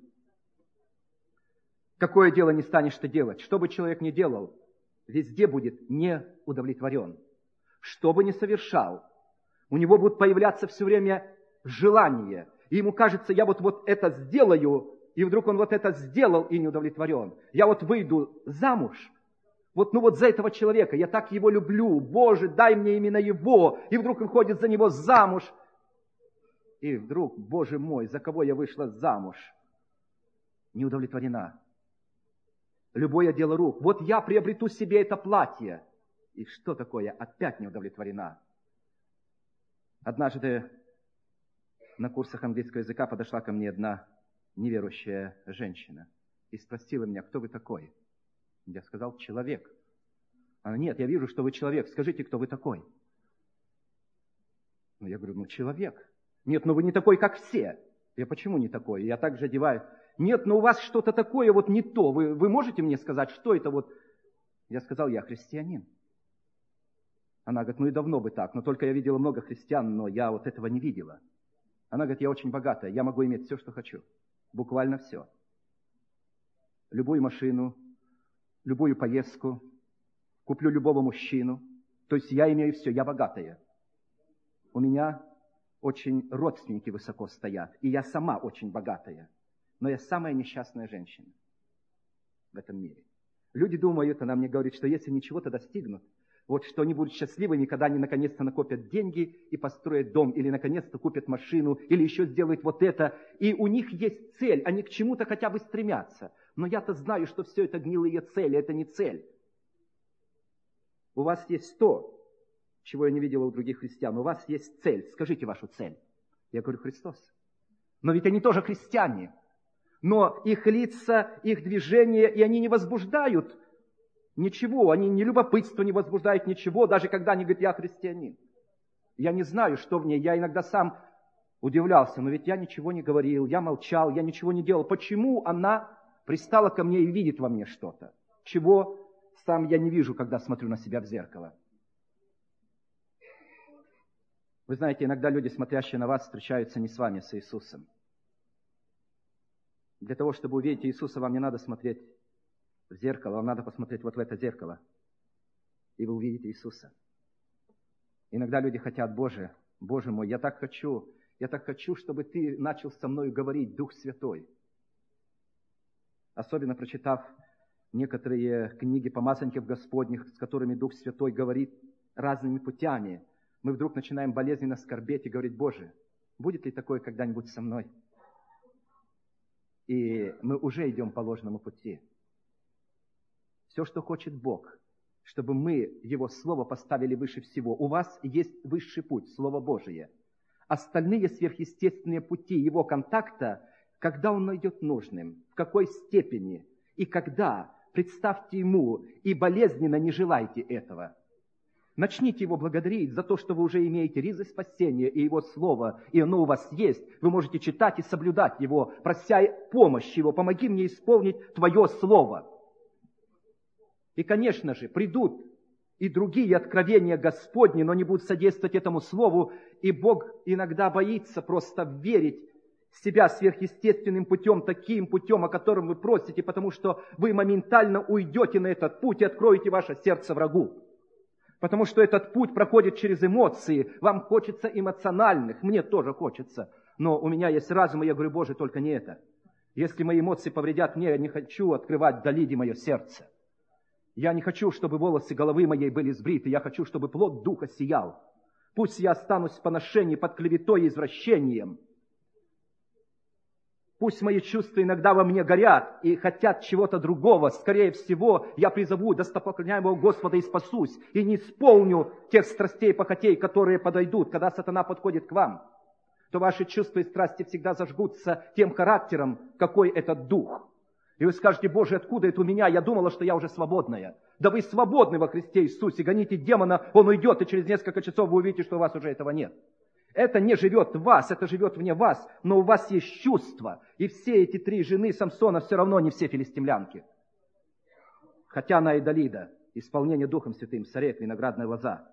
Какое дело не станешь ты делать? Что бы человек ни делал, везде будет неудовлетворен. Что бы ни совершал, у него будут появляться все время желания. И ему кажется, я вот это сделаю, и вдруг он вот это сделал и не удовлетворен. Я вот выйду замуж, вот за этого человека, я так его люблю, Боже, дай мне именно его. И вдруг он ходит за него замуж. И вдруг, Боже мой, за кого я вышла замуж? Не удовлетворена. Любое дело рук. Вот я приобрету себе это платье. И что такое? Опять не удовлетворена. Однажды на курсах английского языка подошла ко мне одна неверующая женщина и спросила меня: кто вы такой? Я сказал: человек. Она: нет, я вижу, что вы человек. Скажите, кто вы такой? Я говорю: человек. Нет, вы не такой, как все. Я: почему не такой? Я также одеваю. Нет, у вас что-то такое не то. Вы можете мне сказать, что это Я сказал: я христианин. Она говорит: и давно бы так, но только я видела много христиан, но я этого не видела. Она говорит: я очень богатая, я могу иметь все, что хочу. Буквально все. Любую машину, любую поездку, куплю любого мужчину. То есть я имею все, я богатая. У меня очень родственники высоко стоят, и я сама очень богатая. Но я самая несчастная женщина в этом мире. Люди думают, она мне говорит, что если они чего-то достигнут, что они будут счастливы, когда они наконец-то накопят деньги и построят дом, или наконец-то купят машину, или еще сделают вот это. И у них есть цель, они к чему-то хотя бы стремятся. Но я-то знаю, что все это гнилые цели, это не цель. У вас есть то, чего я не видела у других христиан. У вас есть цель. Скажите вашу цель. Я говорю: Христос. Но ведь они тоже христиане. Но их лица, их движения, и они не возбуждают ничего. Они ни любопытство не возбуждают ничего, даже когда они говорят: я христианин. Я не знаю, что в ней. Я иногда сам удивлялся, но ведь я ничего не говорил, я молчал, я ничего не делал. Почему она пристала ко мне и видит во мне что-то, чего сам я не вижу, когда смотрю на себя в зеркало? Вы знаете, иногда люди, смотрящие на вас, встречаются не с вами, а с Иисусом. Для того, чтобы увидеть Иисуса, вам не надо смотреть в зеркало, вам надо посмотреть вот в это зеркало, и вы увидите Иисуса. Иногда люди хотят: Боже мой, я так хочу, чтобы Ты начал со мной говорить, Дух Святой. Особенно прочитав некоторые книги помазанников Господних, с которыми Дух Святой говорит разными путями, мы вдруг начинаем болезненно скорбеть и говорить: Боже, будет ли такое когда-нибудь со мной? И мы уже идем по ложному пути. Все, что хочет Бог, чтобы мы Его Слово поставили выше всего. У вас есть высший путь, Слово Божие. Остальные сверхъестественные пути Его контакта, когда Он найдет нужным, в какой степени и когда, представьте Ему и болезненно не желайте этого. Начните Его благодарить за то, что вы уже имеете ризы спасения и Его Слово, и оно у вас есть. Вы можете читать и соблюдать Его, прося помощь Его. Помоги мне исполнить Твое Слово. И, конечно же, придут и другие откровения Господни, но не будут содействовать этому Слову, и Бог иногда боится просто верить себя сверхъестественным путем, таким путем, о котором вы просите, потому что вы моментально уйдете на этот путь и откроете ваше сердце врагу. Потому что этот путь проходит через эмоции. Вам хочется эмоциональных, мне тоже хочется. Но у меня есть разум, и я говорю: Боже, только не это. Если мои эмоции повредят мне, я не хочу открывать вдали мое сердце. Я не хочу, чтобы волосы головы моей были сбриты. Я хочу, чтобы плод Духа сиял. Пусть я останусь в поношении под клеветой и извращением. Пусть мои чувства иногда во мне горят и хотят чего-то другого. Скорее всего, я призову достопоклоняемого Господа и спасусь, и не исполню тех страстей и похотей, которые подойдут, когда сатана подходит к вам. То ваши чувства и страсти всегда зажгутся тем характером, какой этот дух. И вы скажете: Боже, откуда это у меня? Я думала, что я уже свободная. Да вы свободны во Христе Иисусе. Гоните демона, он уйдет, и через несколько часов вы увидите, что у вас уже этого нет. Это не живет в вас, это живет вне вас, но у вас есть чувства. И все эти 3 жены Самсона все равно не все филистимлянки. Хотя она и Далида, исполнение Духом Святым, Сарек, виноградная лоза.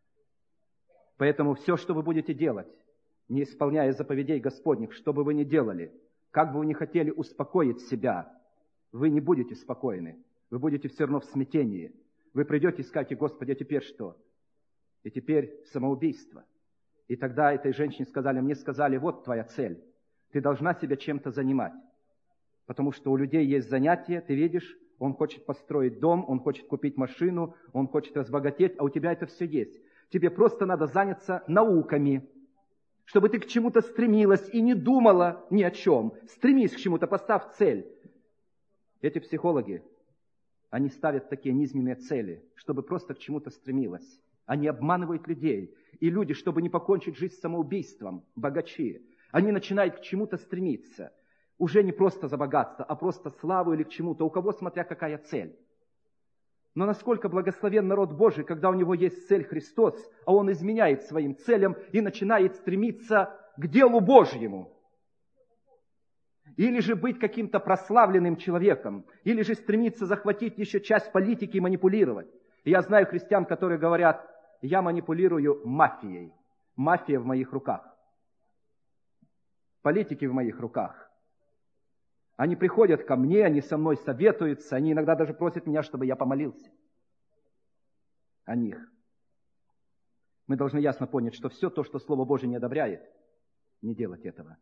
Поэтому все, что вы будете делать, не исполняя заповедей Господних, что бы вы ни делали, как бы вы ни хотели успокоить себя, вы не будете спокойны. Вы будете все равно в смятении. Вы придете и скажете: Господи, а теперь что? И теперь самоубийство. И тогда этой женщине сказали: мне сказали: вот твоя цель. Ты должна себя чем-то занимать. Потому что у людей есть занятия, ты видишь, он хочет построить дом, он хочет купить машину, он хочет разбогатеть, а у тебя это все есть. Тебе просто надо заняться науками, чтобы ты к чему-то стремилась и не думала ни о чем. Стремись к чему-то, поставь цель. Эти психологи, они ставят такие низменные цели, чтобы просто к чему-то стремилась. Они обманывают людей. И люди, чтобы не покончить жизнь самоубийством, богачи, они начинают к чему-то стремиться. Уже не просто за богатство, а просто славу или к чему-то. У кого смотря какая цель. Но насколько благословен народ Божий, когда у него есть цель Христос, а он изменяет своим целям и начинает стремиться к делу Божьему. Или же быть каким-то прославленным человеком, или же стремиться захватить еще часть политики и манипулировать. И я знаю христиан, которые говорят: я манипулирую мафией. Мафия в моих руках. Политики в моих руках. Они приходят ко мне, они со мной советуются, они иногда даже просят меня, чтобы я помолился о них. Мы должны ясно понять, что все то, что Слово Божие не одобряет, не делать этого.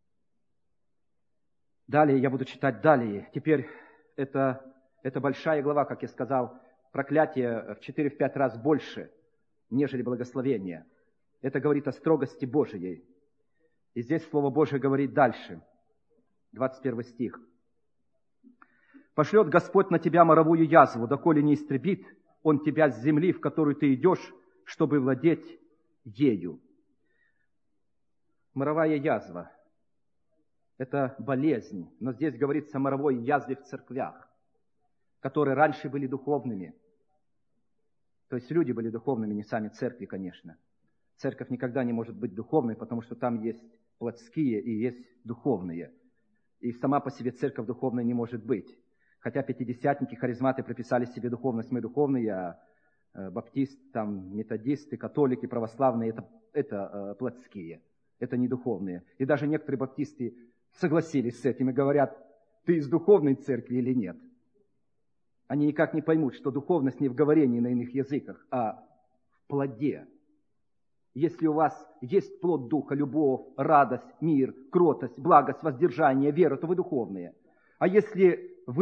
Далее я буду читать далее. Теперь это большая глава, как я сказал, проклятие в 4-5 раз больше, нежели благословение. Это говорит о строгости Божией. И здесь Слово Божие говорит дальше. 21 стих. «Пошлет Господь на тебя моровую язву, доколе не истребит Он тебя с земли, в которую ты идешь, чтобы владеть ею». Моровая язва – это болезнь, но здесь говорится о моровой язве в церквях, которые раньше были духовными. То есть люди были духовными, не сами церкви, конечно. Церковь никогда не может быть духовной, потому что там есть плотские и есть духовные. И сама по себе церковь духовной не может быть. Хотя пятидесятники, харизматы приписали себе духовность, мы духовные, а баптисты, там, методисты, католики, православные – это плотские, это не духовные. И даже некоторые баптисты согласились с этим и говорят: ты из духовной церкви или нет? Они никак не поймут, что духовность не в говорении на иных языках, а в плоде. Если у вас есть плод Духа, любовь, радость, мир, кротость, благость, воздержание, вера, то вы духовные. А если вы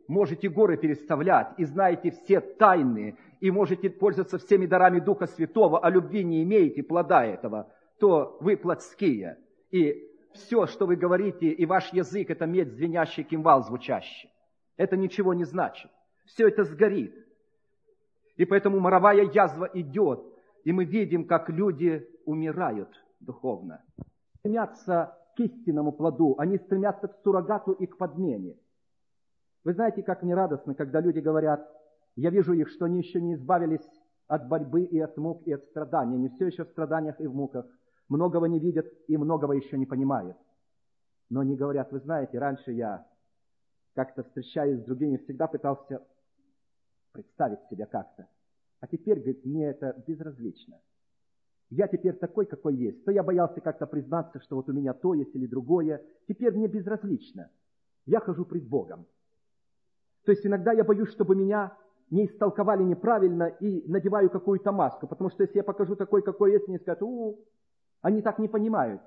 можете горы переставлять, и знаете все тайны, и можете пользоваться всеми дарами Духа Святого, а любви не имеете, плода этого, то вы плотские. И все, что вы говорите, и ваш язык, это медь звенящий, кимвал звучащий. Это ничего не значит. Все это сгорит. И поэтому моровая язва идет, и мы видим, как люди умирают духовно. Стремятся к истинному плоду, они стремятся к суррогату и к подмене. Вы знаете, как мне радостно, когда люди говорят, я вижу их, что они еще не избавились от борьбы и от мук, и от страданий. Они все еще в страданиях и в муках. Многого не видят и многого еще не понимают. Но они говорят, вы знаете, раньше я как-то встречаясь с другими, всегда пытался представить себя как-то. А теперь, говорит, мне это безразлично. Я теперь такой, какой есть. То я боялся как-то признаться, что вот у меня то есть или другое. Теперь мне безразлично. Я хожу пред Богом. То есть иногда я боюсь, чтобы меня не истолковали неправильно и надеваю какую-то маску. Потому что если я покажу такой, какой есть, они скажут, они так не понимают.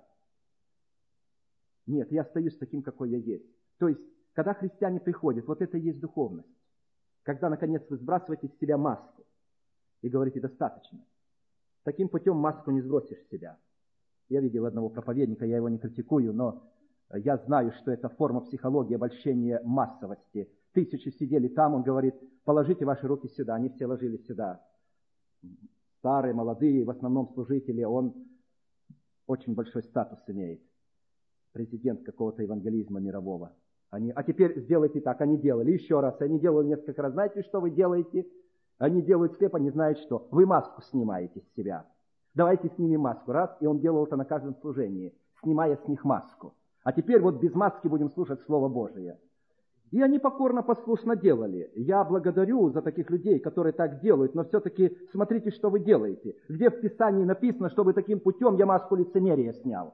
Нет, я остаюсь таким, какой я есть. То есть, когда христиане приходят, вот это и есть духовность. Когда, наконец, вы сбрасываете с себя маску и говорите, достаточно. Таким путем маску не сбросишь с себя. Я видел одного проповедника, я его не критикую, но я знаю, что это форма психологии обольщения массовости. Тысячи сидели там, он говорит, положите ваши руки сюда. Они все ложили сюда. Старые, молодые, в основном служители, он очень большой статус имеет. Президент какого-то евангелизма мирового. А теперь сделайте так. Они делали еще раз. Они делали несколько раз. Знаете, что вы делаете? Они делают слепо, не знают что. Вы маску снимаете с себя. Давайте снимем маску. Раз. И он делал это на каждом служении, снимая с них маску. А теперь вот без маски будем слушать Слово Божие. И они покорно, послушно делали. Я благодарю за таких людей, которые так делают, но все-таки смотрите, что вы делаете. Где в Писании написано, чтобы таким путем я маску лицемерия снял?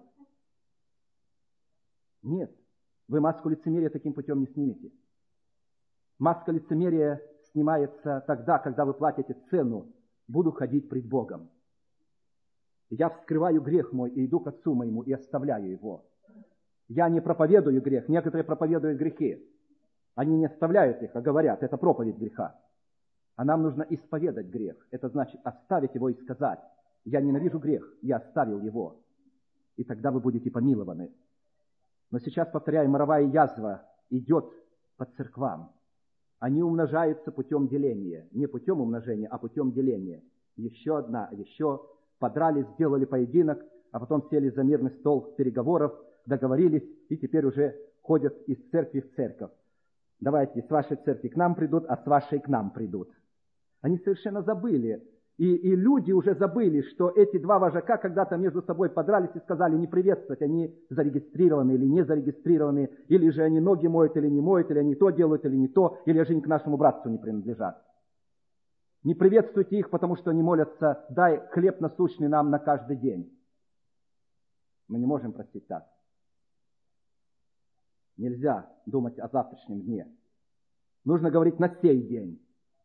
Нет, вы маску лицемерия таким путем не снимете. Маска лицемерия снимается тогда, когда вы платите цену. Буду ходить пред Богом. Я вскрываю грех мой и иду к Отцу моему и оставляю его. Я не проповедую грех. Некоторые проповедуют грехи. Они не оставляют их, а говорят, это проповедь греха. А нам нужно исповедать грех. Это значит оставить его и сказать, я ненавижу грех, я оставил его. И тогда вы будете помилованы. Но сейчас, повторяю, моровая язва идет по церквам. Они умножаются путем деления. Не путем умножения, а путем деления. Еще одна, еще подрались, сделали поединок, а потом сели за мирный стол переговоров, договорились, и теперь уже ходят из церкви в церковь. Давайте с вашей церкви к нам придут, а с вашей к нам придут. Они совершенно забыли. И люди уже забыли, что эти два вожака когда-то между собой подрались и сказали не приветствовать, они зарегистрированы или не зарегистрированы, или же они ноги моют или не моют, или они то делают или не то, или же они к нашему братству не принадлежат. Не приветствуйте их, потому что они молятся, дай хлеб насущный нам на каждый день. Мы не можем просить так. Нельзя думать о завтрашнем дне. Нужно говорить на сей день.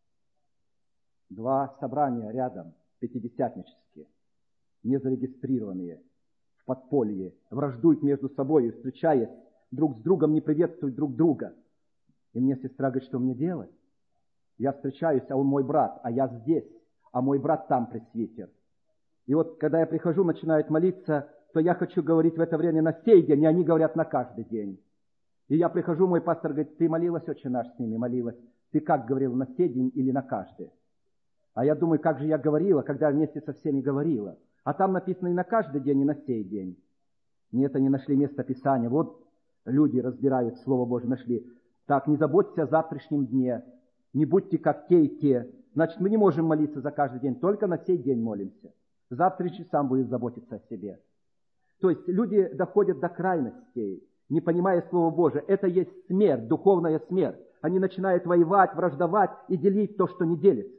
Два собрания рядом, пятидесятнические, незарегистрированные, в подполье, враждуют между собой, встречаясь, друг с другом не приветствуют друг друга. И мне сестра говорит, что мне делать? Я встречаюсь, а он мой брат, а я здесь, а мой брат там пресвитер. И вот, когда я прихожу, начинают молиться, то я хочу говорить в это время на сей день, и они говорят на каждый день. И я прихожу, мой пастор говорит, ты молилась, Отче наш, с ними молилась. Ты как говорил, на сей день или на каждый? А я думаю, как же я говорила, когда я вместе со всеми говорила. А там написано и на каждый день, и на сей день. Нет, они нашли место Писания. Вот люди разбирают Слово Божие, нашли. Так, не заботьтесь о завтрашнем дне. Не будьте как те и те. Значит, мы не можем молиться за каждый день, только на сей день молимся. Завтрашний сам будет заботиться о себе. То есть люди доходят до крайностей, не понимая Слово Божие. Это есть смерть, духовная смерть. Они начинают воевать, враждовать и делить то, что не делится.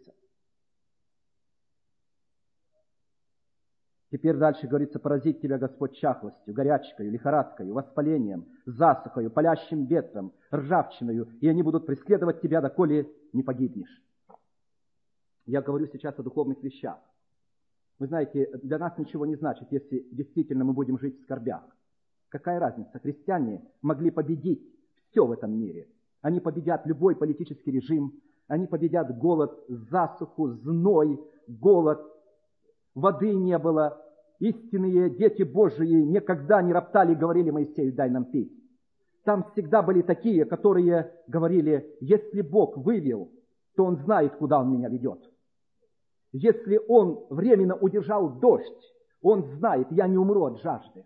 Теперь дальше говорится, поразит тебя Господь чахлостью, горячкою, лихорадкою, воспалением, засухою, палящим ветром, ржавчиною, и они будут преследовать тебя, доколе не погибнешь. Я говорю сейчас о духовных вещах. Вы знаете, для нас ничего не значит, если действительно мы будем жить в скорбях. Какая разница? Христиане могли победить все в этом мире. Они победят любой политический режим. Они победят голод, засуху, зной, голод. Воды не было. Истинные дети Божии никогда не роптали и говорили Моисею: дай нам пить. Там всегда были такие, которые говорили: если Бог вывел, то Он знает, куда Он меня ведет. Если Он временно удержал дождь, Он знает, я не умру от жажды.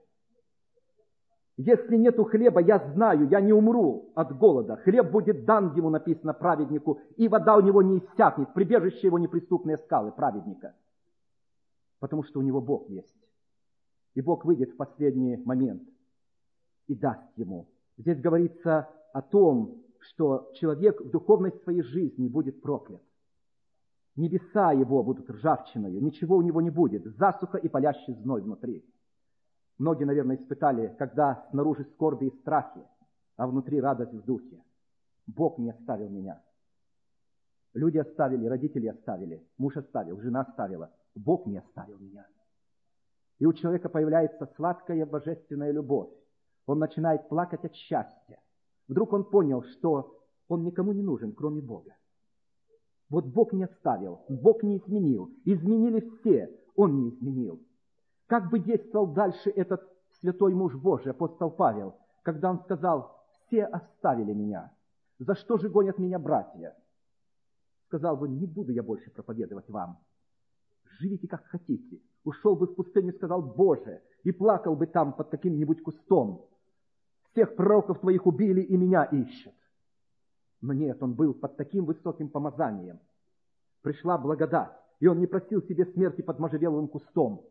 Если нету хлеба, я знаю, я не умру от голода. Хлеб будет дан ему, написано, праведнику, и вода у него не иссякнет, прибежище его неприступные скалы праведника. Потому что у него Бог есть. И Бог выйдет в последний момент и даст ему. Здесь говорится о том, что человек в духовной своей жизни будет проклят. Небеса его будут ржавчиною, ничего у него не будет, засуха и палящий зной внутри. Многие, наверное, испытали, когда снаружи скорби и страхи, а внутри радость в духе. Бог не оставил меня. Люди оставили, родители оставили, муж оставил, жена оставила. Бог не оставил меня. И у человека появляется сладкая божественная любовь. Он начинает плакать от счастья. Вдруг он понял, что он никому не нужен, кроме Бога. Вот Бог не оставил, Бог не изменил. Изменили все, Он не изменил. Как бы действовал дальше этот святой муж Божий, апостол Павел, когда он сказал: все оставили меня, за что же гонят меня братья? Сказал бы: не буду я больше проповедовать вам. Живите как хотите. Ушел бы в пустыню и сказал: Боже, и плакал бы там под каким-нибудь кустом. Всех пророков твоих убили, и меня ищут. Но нет, он был под таким высоким помазанием. Пришла благодать, и он не просил себе смерти под можжевеловым кустом.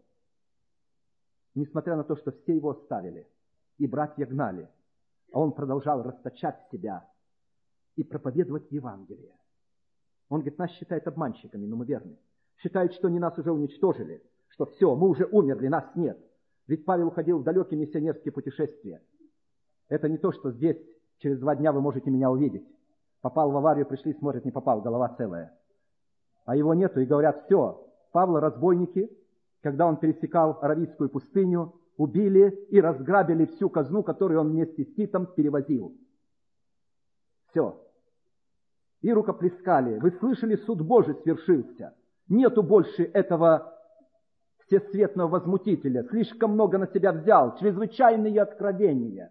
Несмотря на то, что все его оставили, и братья гнали, а он продолжал расточать себя и проповедовать Евангелие. Он говорит: нас считают обманщиками, но мы верны. Считают, что они нас уже уничтожили, что все, мы уже умерли, нас нет. Ведь Павел уходил в далекие миссионерские путешествия. Это не то, что здесь через 2 дня вы можете меня увидеть. Попал в аварию, пришли, смотрят, не попал, голова целая. А его нету, и говорят: все, Павла разбойники, когда он пересекал Аравийскую пустыню, убили и разграбили всю казну, которую он вместе с Титом перевозил. Все. И рукоплескали. Вы слышали, суд Божий свершился. Нету больше этого всесветного возмутителя. Слишком много на себя взял. Чрезвычайные откровения.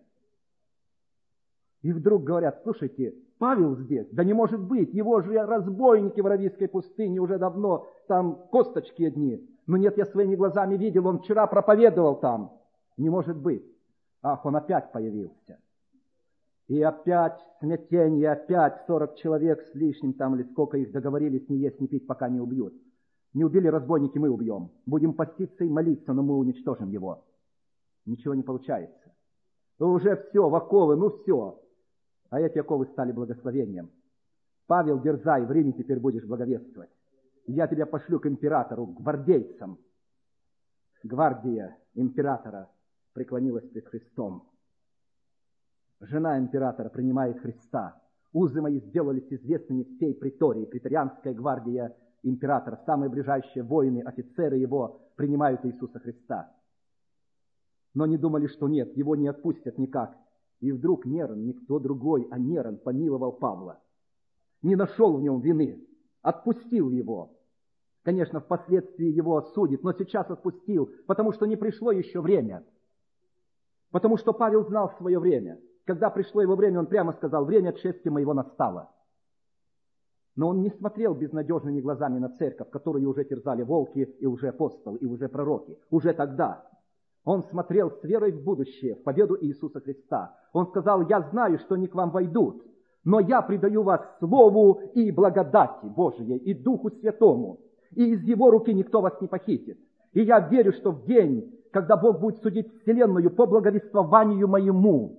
И вдруг говорят: слушайте, Павел здесь? Да не может быть. Его же разбойники в Аравийской пустыне уже давно. Там косточки одни. Но нет, я своими глазами видел. Он вчера проповедовал там. Не может быть. Ах, он опять появился. И опять смятение, опять 40 человек с лишним там, или сколько их договорились не есть, не пить, пока не убьют. Не убили разбойники, мы убьем. Будем поститься и молиться, но мы уничтожим его. Ничего не получается. Уже все, в оковы, ну все. А эти оковы стали благословением. Павел, дерзай, в Риме теперь будешь благовествовать. Я тебя пошлю к императору, к гвардейцам. Гвардия императора преклонилась пред Христом. Жена императора принимает Христа. Узы мои сделались известными всей притории. Преторианская гвардия императора, самые ближайшие воины, офицеры его принимают Иисуса Христа. Но не думали, что нет, его не отпустят никак. И вдруг Нерон, никто другой, а Нерон помиловал Павла. Не нашел в нем вины, отпустил его. Конечно, впоследствии его осудит, но сейчас отпустил, потому что не пришло еще время. Потому что Павел знал свое время. Когда пришло его время, он прямо сказал: время отшествия моего настало. Но он не смотрел безнадежными глазами на церковь, которую уже терзали волки и лжеапостолы, и лжепророки. Уже тогда он смотрел с верой в будущее, в победу Иисуса Христа. Он сказал: я знаю, что они к вам войдут, но я предаю вас Слову и благодати Божией, и Духу Святому, и из Его руки никто вас не похитит. И я верю, что в день, когда Бог будет судить вселенную по благовествованию моему,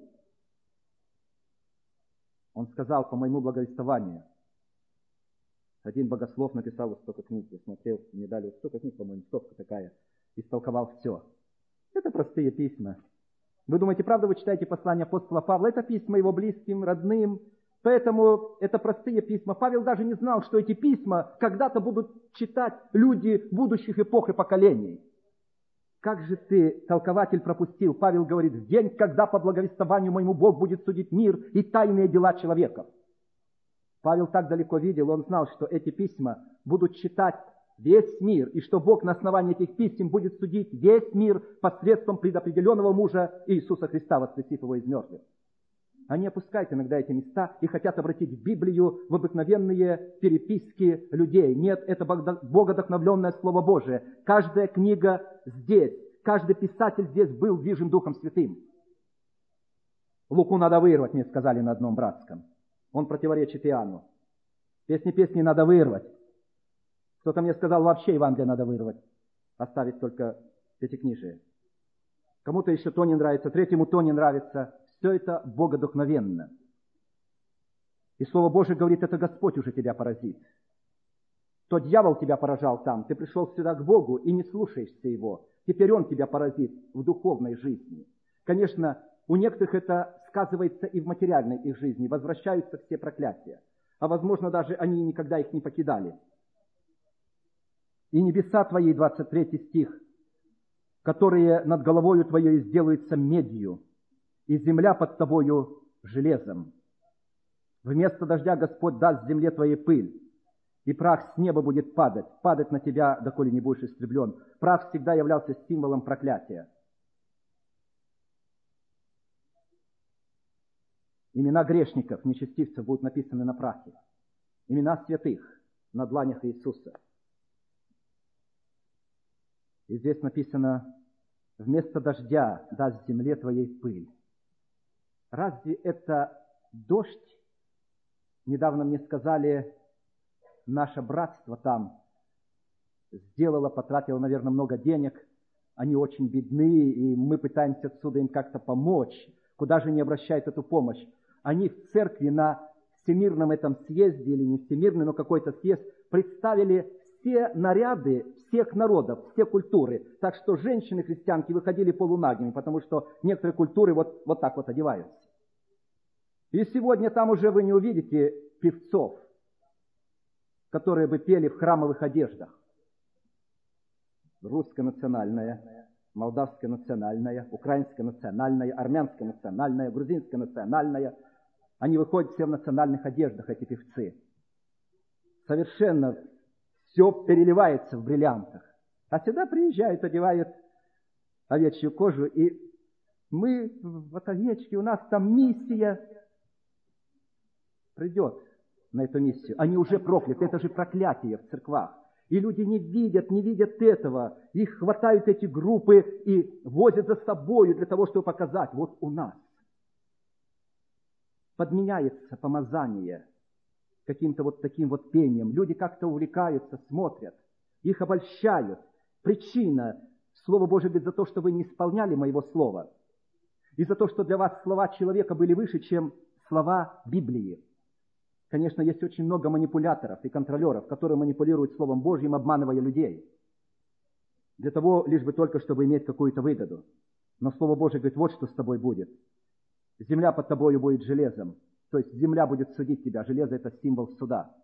он сказал: по моему благовествованию. Один богослов написал вот столько книг, я смотрел, мне дали вот столько книг, по-моему, стопка такая, истолковал все. Это простые письма. Вы думаете, правда вы читаете послание апостола Павла? Это письма его близким, родным. Поэтому это простые письма. Павел даже не знал, что эти письма когда-то будут читать люди будущих эпох и поколений. Как же ты, толкователь, пропустил? Павел говорит: в день, когда по благовествованию моему Бог будет судить мир и тайные дела человеков. Павел так далеко видел, он знал, что эти письма будут читать весь мир, и что Бог на основании этих писем будет судить весь мир посредством предопределенного мужа Иисуса Христа, воскресив его из мертвых. Они опускают иногда эти места и хотят обратить Библию в обыкновенные переписки людей. Нет, это богодохновленное Слово Божие. Каждая книга здесь, каждый писатель здесь был движим Духом Святым. Луку надо вырвать, мне сказали на одном братском. Он противоречит Иоанну. Песни надо вырвать. Кто-то мне сказал, вообще Евангелие надо вырвать. Оставить только пятикнижие. Кому-то еще то не нравится, третьему то не нравится. Все это богодухновенно. И Слово Божие говорит, это Господь уже тебя поразит. То дьявол тебя поражал там, ты пришел сюда к Богу и не слушаешься Его. Теперь Он тебя поразит в духовной жизни. Конечно, у некоторых это сказывается и в материальной их жизни. Возвращаются все проклятия. А возможно, даже они никогда их не покидали. И небеса твои, 23 стих, которые над головою твоей сделаются медью, и земля под тобою железом. Вместо дождя Господь даст земле твоей пыль, и прах с неба будет падать на тебя, доколе не будешь истреблен. Прах всегда являлся символом проклятия. Имена грешников, нечестивцев будут написаны на прахе. Имена святых на дланях Иисуса. И здесь написано, вместо дождя даст земле твоей пыль. Разве это дождь? Недавно мне сказали, наше братство там сделало, потратило, наверное, много денег. Они очень бедны, и мы пытаемся отсюда им как-то помочь. Куда же не обращают эту помощь? Они в церкви на всемирном этом съезде, или не всемирный, но какой-то съезд, представили все наряды всех народов, все культуры. Так что женщины-христианки выходили полунагими, потому что некоторые культуры вот так вот одеваются. И сегодня там уже вы не увидите певцов, которые бы пели в храмовых одеждах. Русская национальная, молдавская национальная, украинская национальная, армянская национальная, грузинская национальная. Они выходят все в национальных одеждах, эти певцы. Совершенно все переливается в бриллиантах. А сюда приезжают, одевают овечью кожу, и мы вот овечки, у нас там миссия. Придет на эту миссию. Они уже прокляты, это же проклятие в церквах. И люди не видят этого. Их хватают эти группы и возят за собой для того, чтобы показать, вот у нас подменяется помазание каким-то вот таким вот пением. Люди как-то увлекаются, смотрят, их обольщают. Причина, Слово Божие говорит, за то, что вы не исполняли моего слова, и за то, что для вас слова человека были выше, чем слова Библии. Конечно, есть очень много манипуляторов и контролеров, которые манипулируют Словом Божьим, обманывая людей. Для того, лишь бы только, чтобы иметь какую-то выгоду. Но Слово Божие говорит, вот что с тобой будет. Земля под тобою будет железом. То есть земля будет судить тебя. Железо – это символ суда.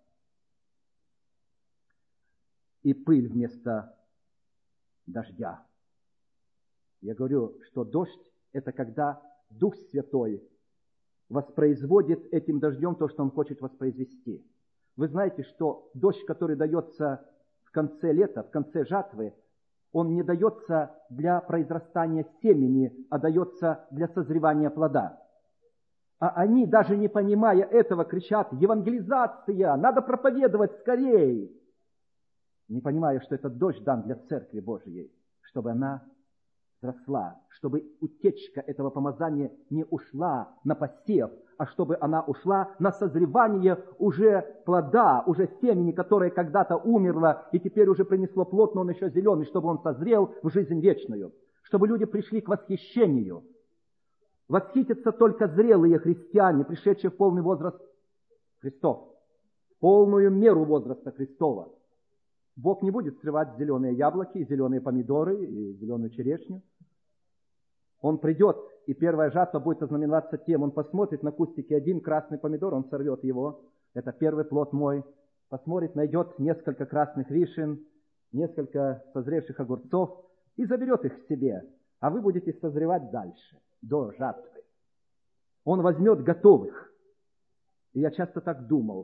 И пыль вместо дождя. Я говорю, что дождь – это когда Дух Святой воспроизводит этим дождем то, что он хочет воспроизвести. Вы знаете, что дождь, который дается в конце лета, в конце жатвы, он не дается для произрастания семени, а дается для созревания плода. А они, даже не понимая этого, кричат: «Евангелизация! Надо проповедовать скорее!» Не понимая, что этот дождь дан для Церкви Божией, чтобы она росла, чтобы утечка этого помазания не ушла на посев, а чтобы она ушла на созревание уже плода, уже семени, которое когда-то умерло и теперь уже принесло плод, но он еще зеленый, чтобы он созрел в жизнь вечную, чтобы люди пришли к восхищению. Восхитятся только зрелые христиане, пришедшие в полный возраст Христов, в полную меру возраста Христова. Бог не будет срывать зеленые яблоки, зеленые помидоры и зеленую черешню. Он придет, и первая жатва будет ознаменоваться тем: он посмотрит на кустике один красный помидор, он сорвет его, это первый плод мой. Посмотрит, найдет несколько красных вишен, несколько созревших огурцов и заберет их к себе, а вы будете созревать дальше, до жатвы. Он возьмет готовых. И я часто так думал,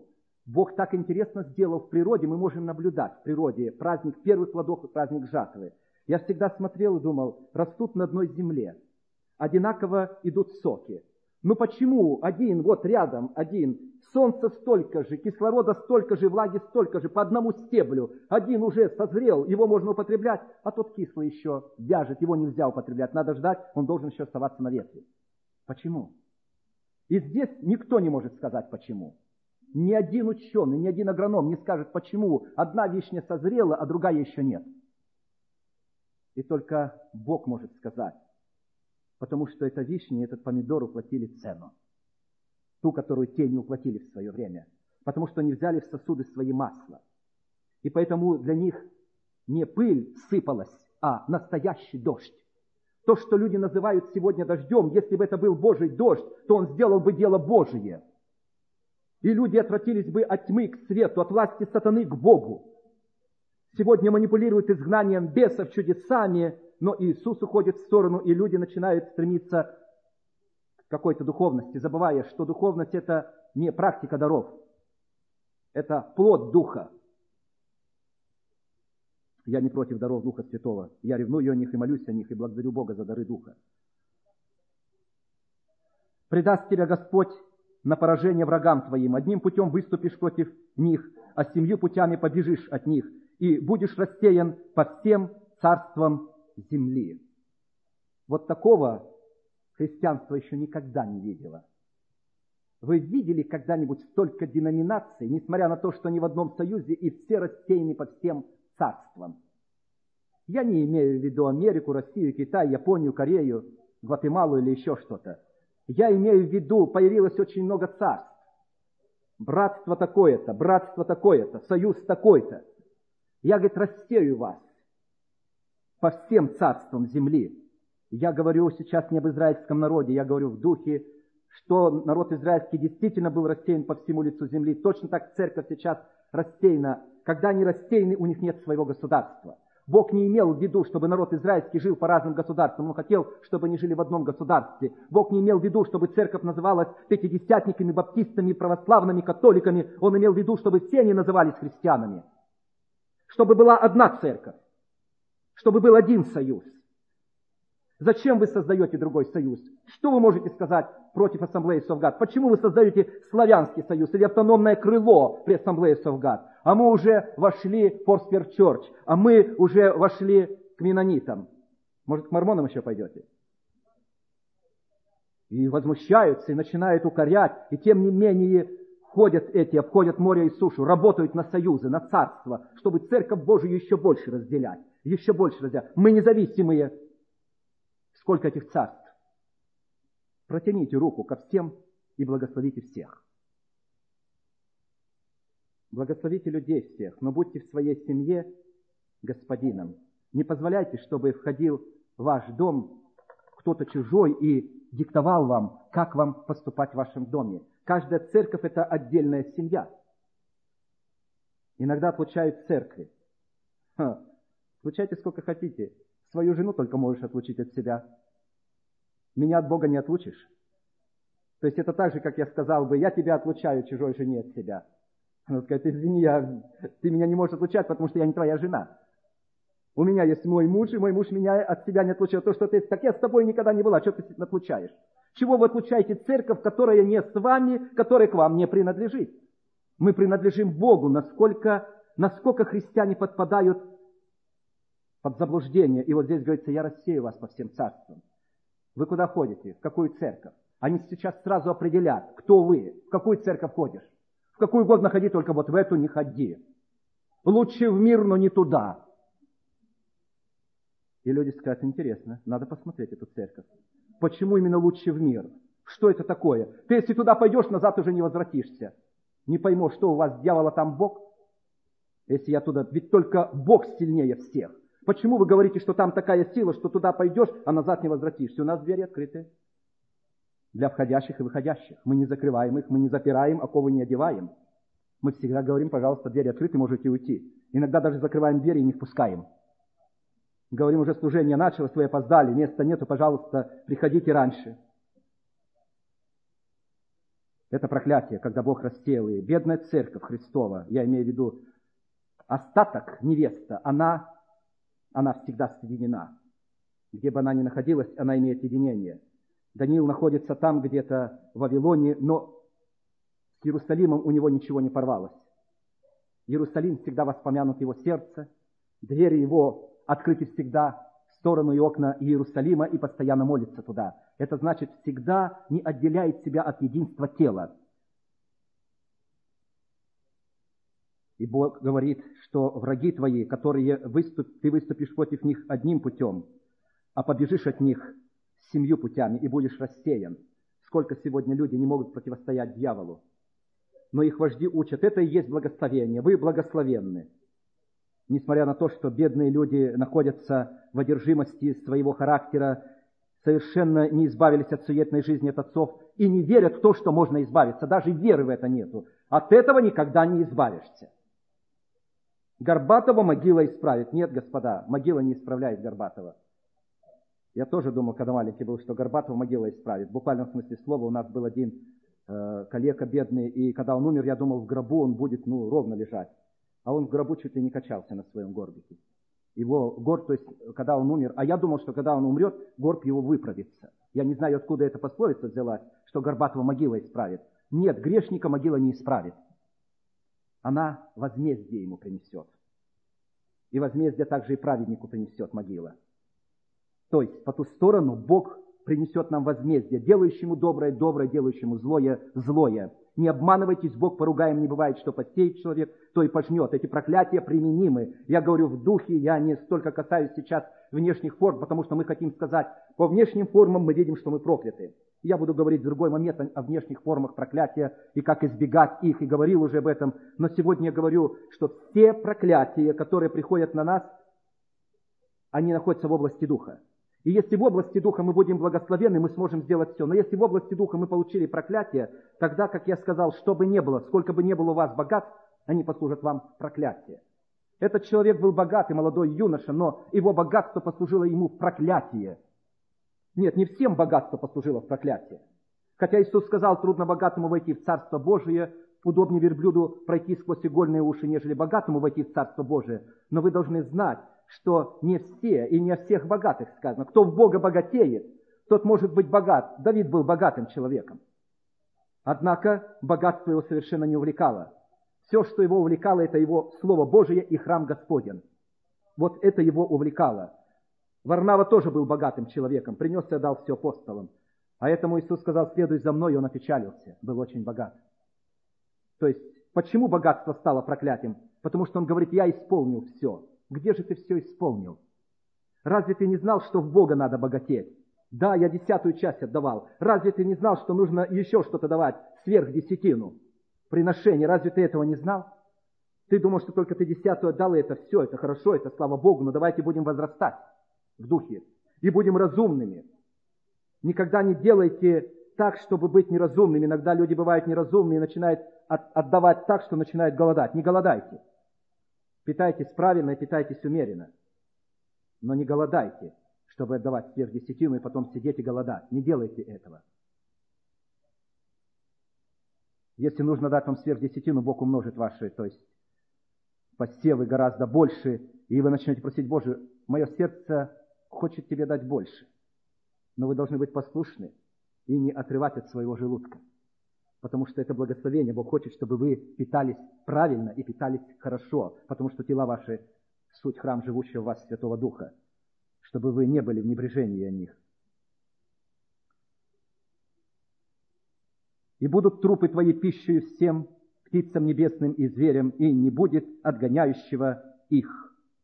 Бог так интересно сделал в природе, мы можем наблюдать в природе праздник первых плодов и праздник жатвы. Я всегда смотрел и думал, растут на одной земле, одинаково идут соки. Но почему один вот рядом, один, солнца столько же, кислорода столько же, влаги столько же, по одному стеблю, один уже созрел, его можно употреблять, а тот кислый еще вяжет, его нельзя употреблять, надо ждать, он должен еще оставаться на ветке. Почему? И здесь никто не может сказать почему. Ни один ученый, ни один агроном не скажет, почему одна вишня созрела, а другая еще нет. И только Бог может сказать, потому что эта вишня и этот помидор уплатили цену, ту, которую те не уплатили в свое время, потому что они взяли в сосуды свои масла. И поэтому для них не пыль сыпалась, а настоящий дождь. То, что люди называют сегодня дождем, если бы это был Божий дождь, то он сделал бы дело Божие. И люди отвратились бы от тьмы к свету, от власти сатаны к Богу. Сегодня манипулируют изгнанием бесов, чудесами, но Иисус уходит в сторону, и люди начинают стремиться к какой-то духовности, забывая, что духовность – это не практика даров, это плод Духа. Я не против даров Духа Святого. Я ревную о них и молюсь о них, и благодарю Бога за дары Духа. Предаст тебя Господь на поражение врагам твоим. Одним путем выступишь против них, а 7 путями побежишь от них, и будешь рассеян по всем царствам земли. Вот такого христианство еще никогда не видело. Вы видели когда-нибудь столько деноминаций, несмотря на то, что они в одном союзе и все рассеяны по всем царствам? Я не имею в виду Америку, Россию, Китай, Японию, Корею, Гватемалу или еще что-то. Я имею в виду, появилось очень много царств. Братство такое-то, союз такой-то. Я, говорит, рассею вас по всем царствам земли. Я говорю сейчас не об израильском народе, я говорю в духе, что народ израильский действительно был рассеян по всему лицу земли. Точно так церковь сейчас рассеяна. Когда они рассеяны, у них нет своего государства. Бог не имел в виду, чтобы народ израильский жил по разным государствам. Он хотел, чтобы они жили в одном государстве. Бог не имел в виду, чтобы церковь называлась пятидесятниками, баптистами, православными, католиками. Он имел в виду, чтобы все они назывались христианами. Чтобы была одна церковь. Чтобы был один союз. Зачем вы создаете другой союз? Что вы можете сказать против Ассамблеи Совгат? Почему вы создаете славянский союз или автономное крыло при Ассамблее Совгат? А мы уже вошли в Форспер Чорч, а мы уже вошли к менонитам. Может, к мормонам еще пойдете? И возмущаются, и начинают укорять, и тем не менее ходят эти, обходят море и сушу, работают на союзы, на царство, чтобы Церковь Божию еще больше разделять. Еще больше разделять. Мы независимые. Сколько этих царств? Протяните руку ко всем и благословите всех. Благословите людей всех, но будьте в своей семье господином. Не позволяйте, чтобы входил в ваш дом кто-то чужой и диктовал вам, как вам поступать в вашем доме. Каждая церковь – это отдельная семья. Иногда отлучают церкви. Отлучайте сколько хотите. Свою жену только можешь отлучить от себя. Меня от Бога не отлучишь. То есть это так же, как я сказал бы, я тебя отлучаю чужой жене от себя. Она скажет, извини, ты меня не можешь отлучать, потому что я не твоя жена. У меня есть мой муж, и мой муж меня от себя не отлучает. То, что ты, так я с тобой никогда не была, что ты отлучаешь? Чего вы отлучаете церковь, которая не с вами, которая к вам не принадлежит? Мы принадлежим Богу, насколько христиане подпадают под заблуждение. И вот здесь говорится, я рассею вас по всем царствам. Вы куда ходите? В какую церковь? Они сейчас сразу определят, кто вы, в какую церковь ходишь. В какую угодно ходи, только вот в эту не ходи. Лучше в мир, но не туда. И люди скажут, интересно, надо посмотреть эту церковь. Почему именно лучше в мир? Что это такое? Ты если туда пойдешь, назад уже не возвратишься. Не пойму, что у вас, дьявола, там Бог? Если я туда, ведь только Бог сильнее всех. Почему вы говорите, что там такая сила, что туда пойдешь, а назад не возвратишься? У нас двери открыты для входящих и выходящих. Мы не закрываем их, мы не запираем, оковы не одеваем. Мы всегда говорим, пожалуйста, двери открыты, можете уйти. Иногда даже закрываем двери и не впускаем. Говорим, уже служение началось, вы опоздали, места нету, пожалуйста, приходите раньше. Это проклятие, когда Бог рассеял ее. Бедная церковь Христова, я имею в виду остаток, невеста, она всегда соединена. Где бы она ни находилась, она имеет единение. Даниил находится там где-то в Вавилоне, но с Иерусалимом у него ничего не порвалось. Иерусалим всегда воспомянут его сердце, двери его открыты всегда в сторону и окна Иерусалима и постоянно молится туда. Это значит, всегда не отделяет себя от единства тела. И Бог говорит, что враги твои, которые ты выступишь против них одним путем, а побежишь от них 7 путями и будешь рассеян. Сколько сегодня люди не могут противостоять дьяволу. Но их вожди учат, это и есть благословение, вы благословенны. Несмотря на то, что бедные люди находятся в одержимости своего характера, совершенно не избавились от суетной жизни от отцов и не верят в то, что можно избавиться. Даже веры в это нету. От этого никогда не избавишься. Горбатого могила исправит. Нет, господа, могила не исправляет Горбатого. Я тоже думал, когда маленький был, что Горбатого могила исправит. В буквальном смысле слова у нас был один калека бедный, и когда он умер, я думал, в гробу он будет ровно лежать. А он в гробу чуть ли не качался на своем горбике. Его горб, то есть, когда он умер, а я думал, что когда он умрет, горб его выправится. Я не знаю, откуда эта пословица взялась, что Горбатого могила исправит. Нет, грешника могила не исправит. Она возмездие ему принесет. И возмездие также и праведнику принесет могила. То есть, по ту сторону Бог принесет нам возмездие, делающему доброе, доброе, делающему злое, злое. Не обманывайтесь, Бог поругаем не бывает, что посеет человек, то и пожнет. Эти проклятия применимы. Я говорю в духе, я не столько касаюсь сейчас внешних форм, потому что мы хотим сказать, по внешним формам мы видим, что мы прокляты. Я буду говорить в другой момент о внешних формах проклятия и как избегать их, и говорил уже об этом. Но сегодня я говорю, что все проклятия, которые приходят на нас, они находятся в области духа. И если в области духа мы будем благословенны, мы сможем сделать все. Но если в области духа мы получили проклятие, тогда, как я сказал, что бы ни было, сколько бы ни было у вас богатств, они послужат вам проклятие. Этот человек был богатый, молодой юноша, но его богатство послужило ему в проклятие. Нет, не всем богатство послужило в проклятие. Хотя Иисус сказал, трудно богатому войти в Царство Божие, удобнее верблюду пройти сквозь игольные уши, нежели богатому войти в Царство Божие. Но вы должны знать, что не все и не о всех богатых сказано. Кто в Бога богатеет, тот может быть богат. Давид был богатым человеком. Однако богатство его совершенно не увлекало. Все, что его увлекало, это его Слово Божие и храм Господень. Вот это его увлекало. Варнава тоже был богатым человеком, принес и отдал все апостолам. А этому Иисус сказал, следуй за мной, и он опечалился, был очень богат. То есть, почему богатство стало проклятием? Потому что он говорит, я исполнил все. Где же ты все исполнил? Разве ты не знал, что в Бога надо богатеть? Да, я 10 часть отдавал. Разве ты не знал, что нужно еще что-то давать сверх 10? Приношение. Разве ты этого не знал? Ты думал, что только ты 10 отдал, и это все, это хорошо, это слава Богу, но давайте будем возрастать в духе и будем разумными. Никогда не делайте так, чтобы быть неразумными. Иногда люди бывают неразумные и начинают отдавать так, что начинают голодать. Не голодайте. Питайтесь правильно и питайтесь умеренно. Но не голодайте, чтобы отдавать сверх 10 и потом сидеть и голодать. Не делайте этого. Если нужно дать вам сверх 10, Бог умножит ваши, то есть посевы гораздо больше, и вы начнете просить, Боже, мое сердце хочет тебе дать больше. Но вы должны быть послушны и не отрывать от своего желудка. Потому что это благословение. Бог хочет, чтобы вы питались правильно и питались хорошо. Потому что тела ваши – суть храм живущего в вас Святого Духа. Чтобы вы не были в небрежении о них. «И будут трупы твои пищею всем птицам небесным и зверям, и не будет отгоняющего их».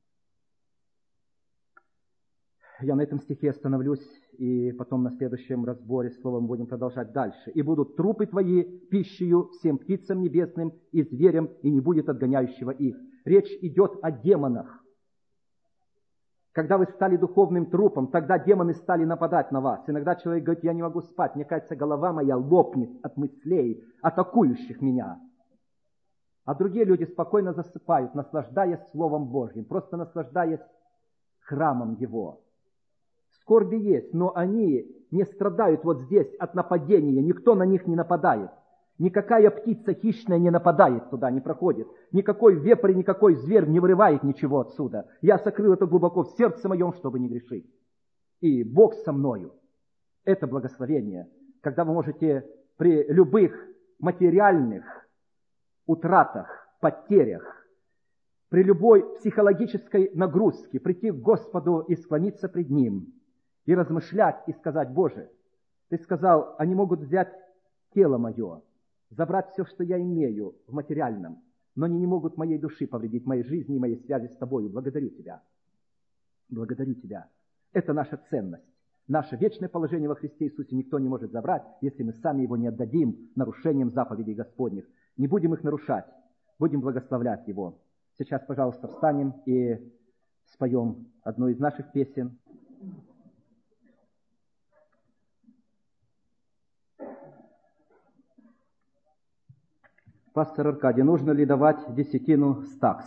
Я на этом стихе остановлюсь, и потом на следующем разборе словом будем продолжать дальше. «И будут трупы твои пищею всем птицам небесным и зверям, и не будет отгоняющего их». Речь идет о демонах. Когда вы стали духовным трупом, тогда демоны стали нападать на вас. Иногда человек говорит, я не могу спать, мне кажется, голова моя лопнет от мыслей, атакующих меня. А другие люди спокойно засыпают, наслаждаясь Словом Божьим, просто наслаждаясь храмом Его. Скорби есть, но они не страдают вот здесь от нападения, никто на них не нападает. Никакая птица хищная не нападает туда, не проходит. Никакой вепрь, никакой зверь не вырывает ничего отсюда. Я сокрыл это глубоко в сердце моем, чтобы не грешить. И Бог со мною. Это благословение, когда вы можете при любых материальных утратах, потерях, при любой психологической нагрузке прийти к Господу и склониться пред Ним, и размышлять, и сказать: Боже, Ты сказал, они могут взять тело мое, забрать все, что я имею в материальном, но они не могут моей души повредить, моей жизни и моей связи с Тобою. Благодарю Тебя. Благодарю Тебя. Это наша ценность. Наше вечное положение во Христе Иисусе никто не может забрать, если мы сами его не отдадим нарушением заповедей Господних. Не будем их нарушать, будем благословлять Его. Сейчас, пожалуйста, встанем и споем одну из наших песен. Пастор Аркадий, нужно ли давать десятину с такс?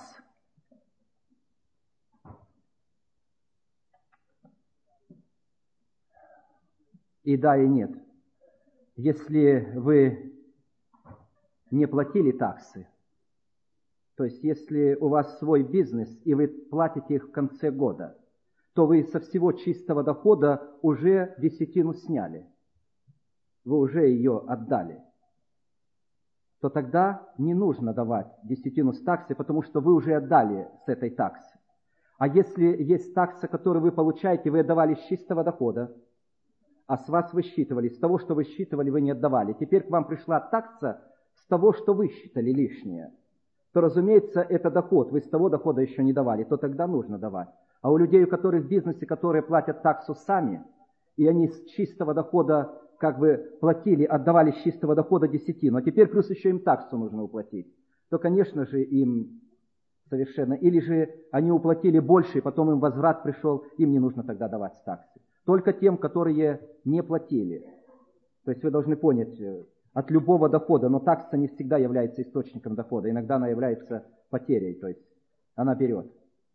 И да, и нет. Если вы не платили таксы, то есть если у вас свой бизнес, и вы платите их в конце года, то вы со всего чистого дохода уже десятину сняли. Вы уже ее отдали. То тогда не нужно давать десятину с таксы, потому что вы уже отдали с этой таксы. А если есть такса, которую вы получаете, вы отдавали с чистого дохода, а с вас высчитывали, с того, что вы считывали, вы не отдавали. Теперь к вам пришла такса с того, что вы считали лишнее. То, разумеется, это доход, вы с того дохода еще не давали, то тогда нужно давать. А у людей, у которых в бизнесе, которые платят таксу сами, и они с чистого дохода как бы платили, отдавали с чистого дохода десятину, а теперь плюс еще им таксу нужно уплатить, то, конечно же, им совершенно... Или же они уплатили больше, и потом им возврат пришел, им не нужно тогда давать с таксы. Только тем, которые не платили. То есть вы должны понять, от любого дохода, но такса не всегда является источником дохода. Иногда она является потерей, то есть она берет.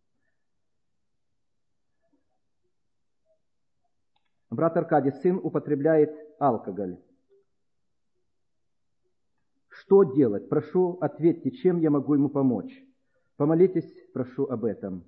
Брат Аркадий, сын употребляет алкоголь. Что делать? Прошу, ответьте, чем я могу ему помочь? Помолитесь, прошу об этом.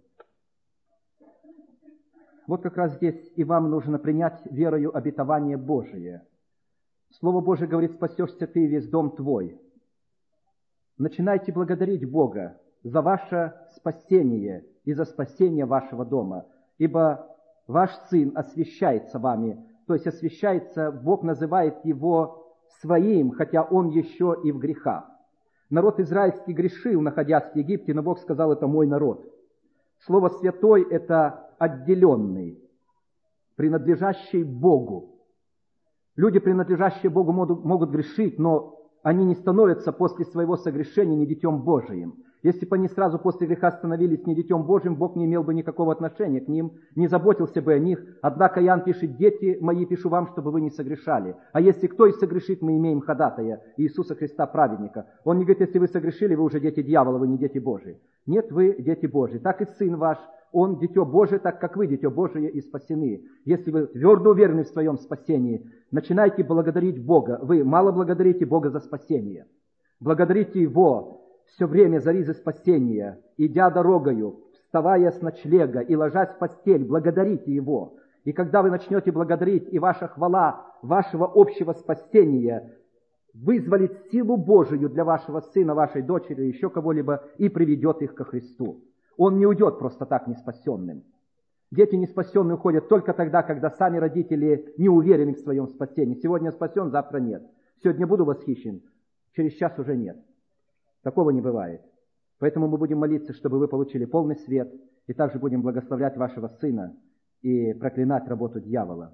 Вот как раз здесь и вам нужно принять верою обетование Божие. Слово Божие говорит: спасешься ты и весь дом твой. Начинайте благодарить Бога за ваше спасение и за спасение вашего дома, ибо ваш сын освящается вами, то есть освящается, Бог называет его своим, хотя он еще и в грехах. Народ израильский грешил, находясь в Египте, но Бог сказал: это мой народ. Слово «святой» — это отделенный, принадлежащий Богу. Люди, принадлежащие Богу, могут грешить, но они не становятся после своего согрешения не детем Божиим. Если бы они сразу после греха становились не детем Божьим, Бог не имел бы никакого отношения к ним, не заботился бы о них. Однако Иоанн пишет: дети мои, пишу вам, чтобы вы не согрешали. А если кто и согрешит, мы имеем ходатая Иисуса Христа, праведника. Он не говорит: если вы согрешили, вы уже дети дьявола, вы не дети Божии. Нет, вы дети Божии. Так и сын ваш, он дитё Божие, так как вы дитё Божие и спасены. Если вы твердо уверены в своем спасении, начинайте благодарить Бога. Вы мало благодарите Бога за спасение. Благодарите Его все время за ризы спасения, идя дорогою, вставая с ночлега и ложась в постель, благодарите Его. И когда вы начнете благодарить, и ваша хвала вашего общего спасения вызволит силу Божию для вашего сына, вашей дочери, еще кого-либо, и приведет их ко Христу. Он не уйдет просто так неспасенным. Дети неспасенные уходят только тогда, когда сами родители не уверены в своем спасении. Сегодня спасен, завтра нет. Сегодня буду восхищен, через час уже нет. Такого не бывает. Поэтому мы будем молиться, чтобы вы получили полный свет, и также будем благословлять вашего сына и проклинать работу дьявола.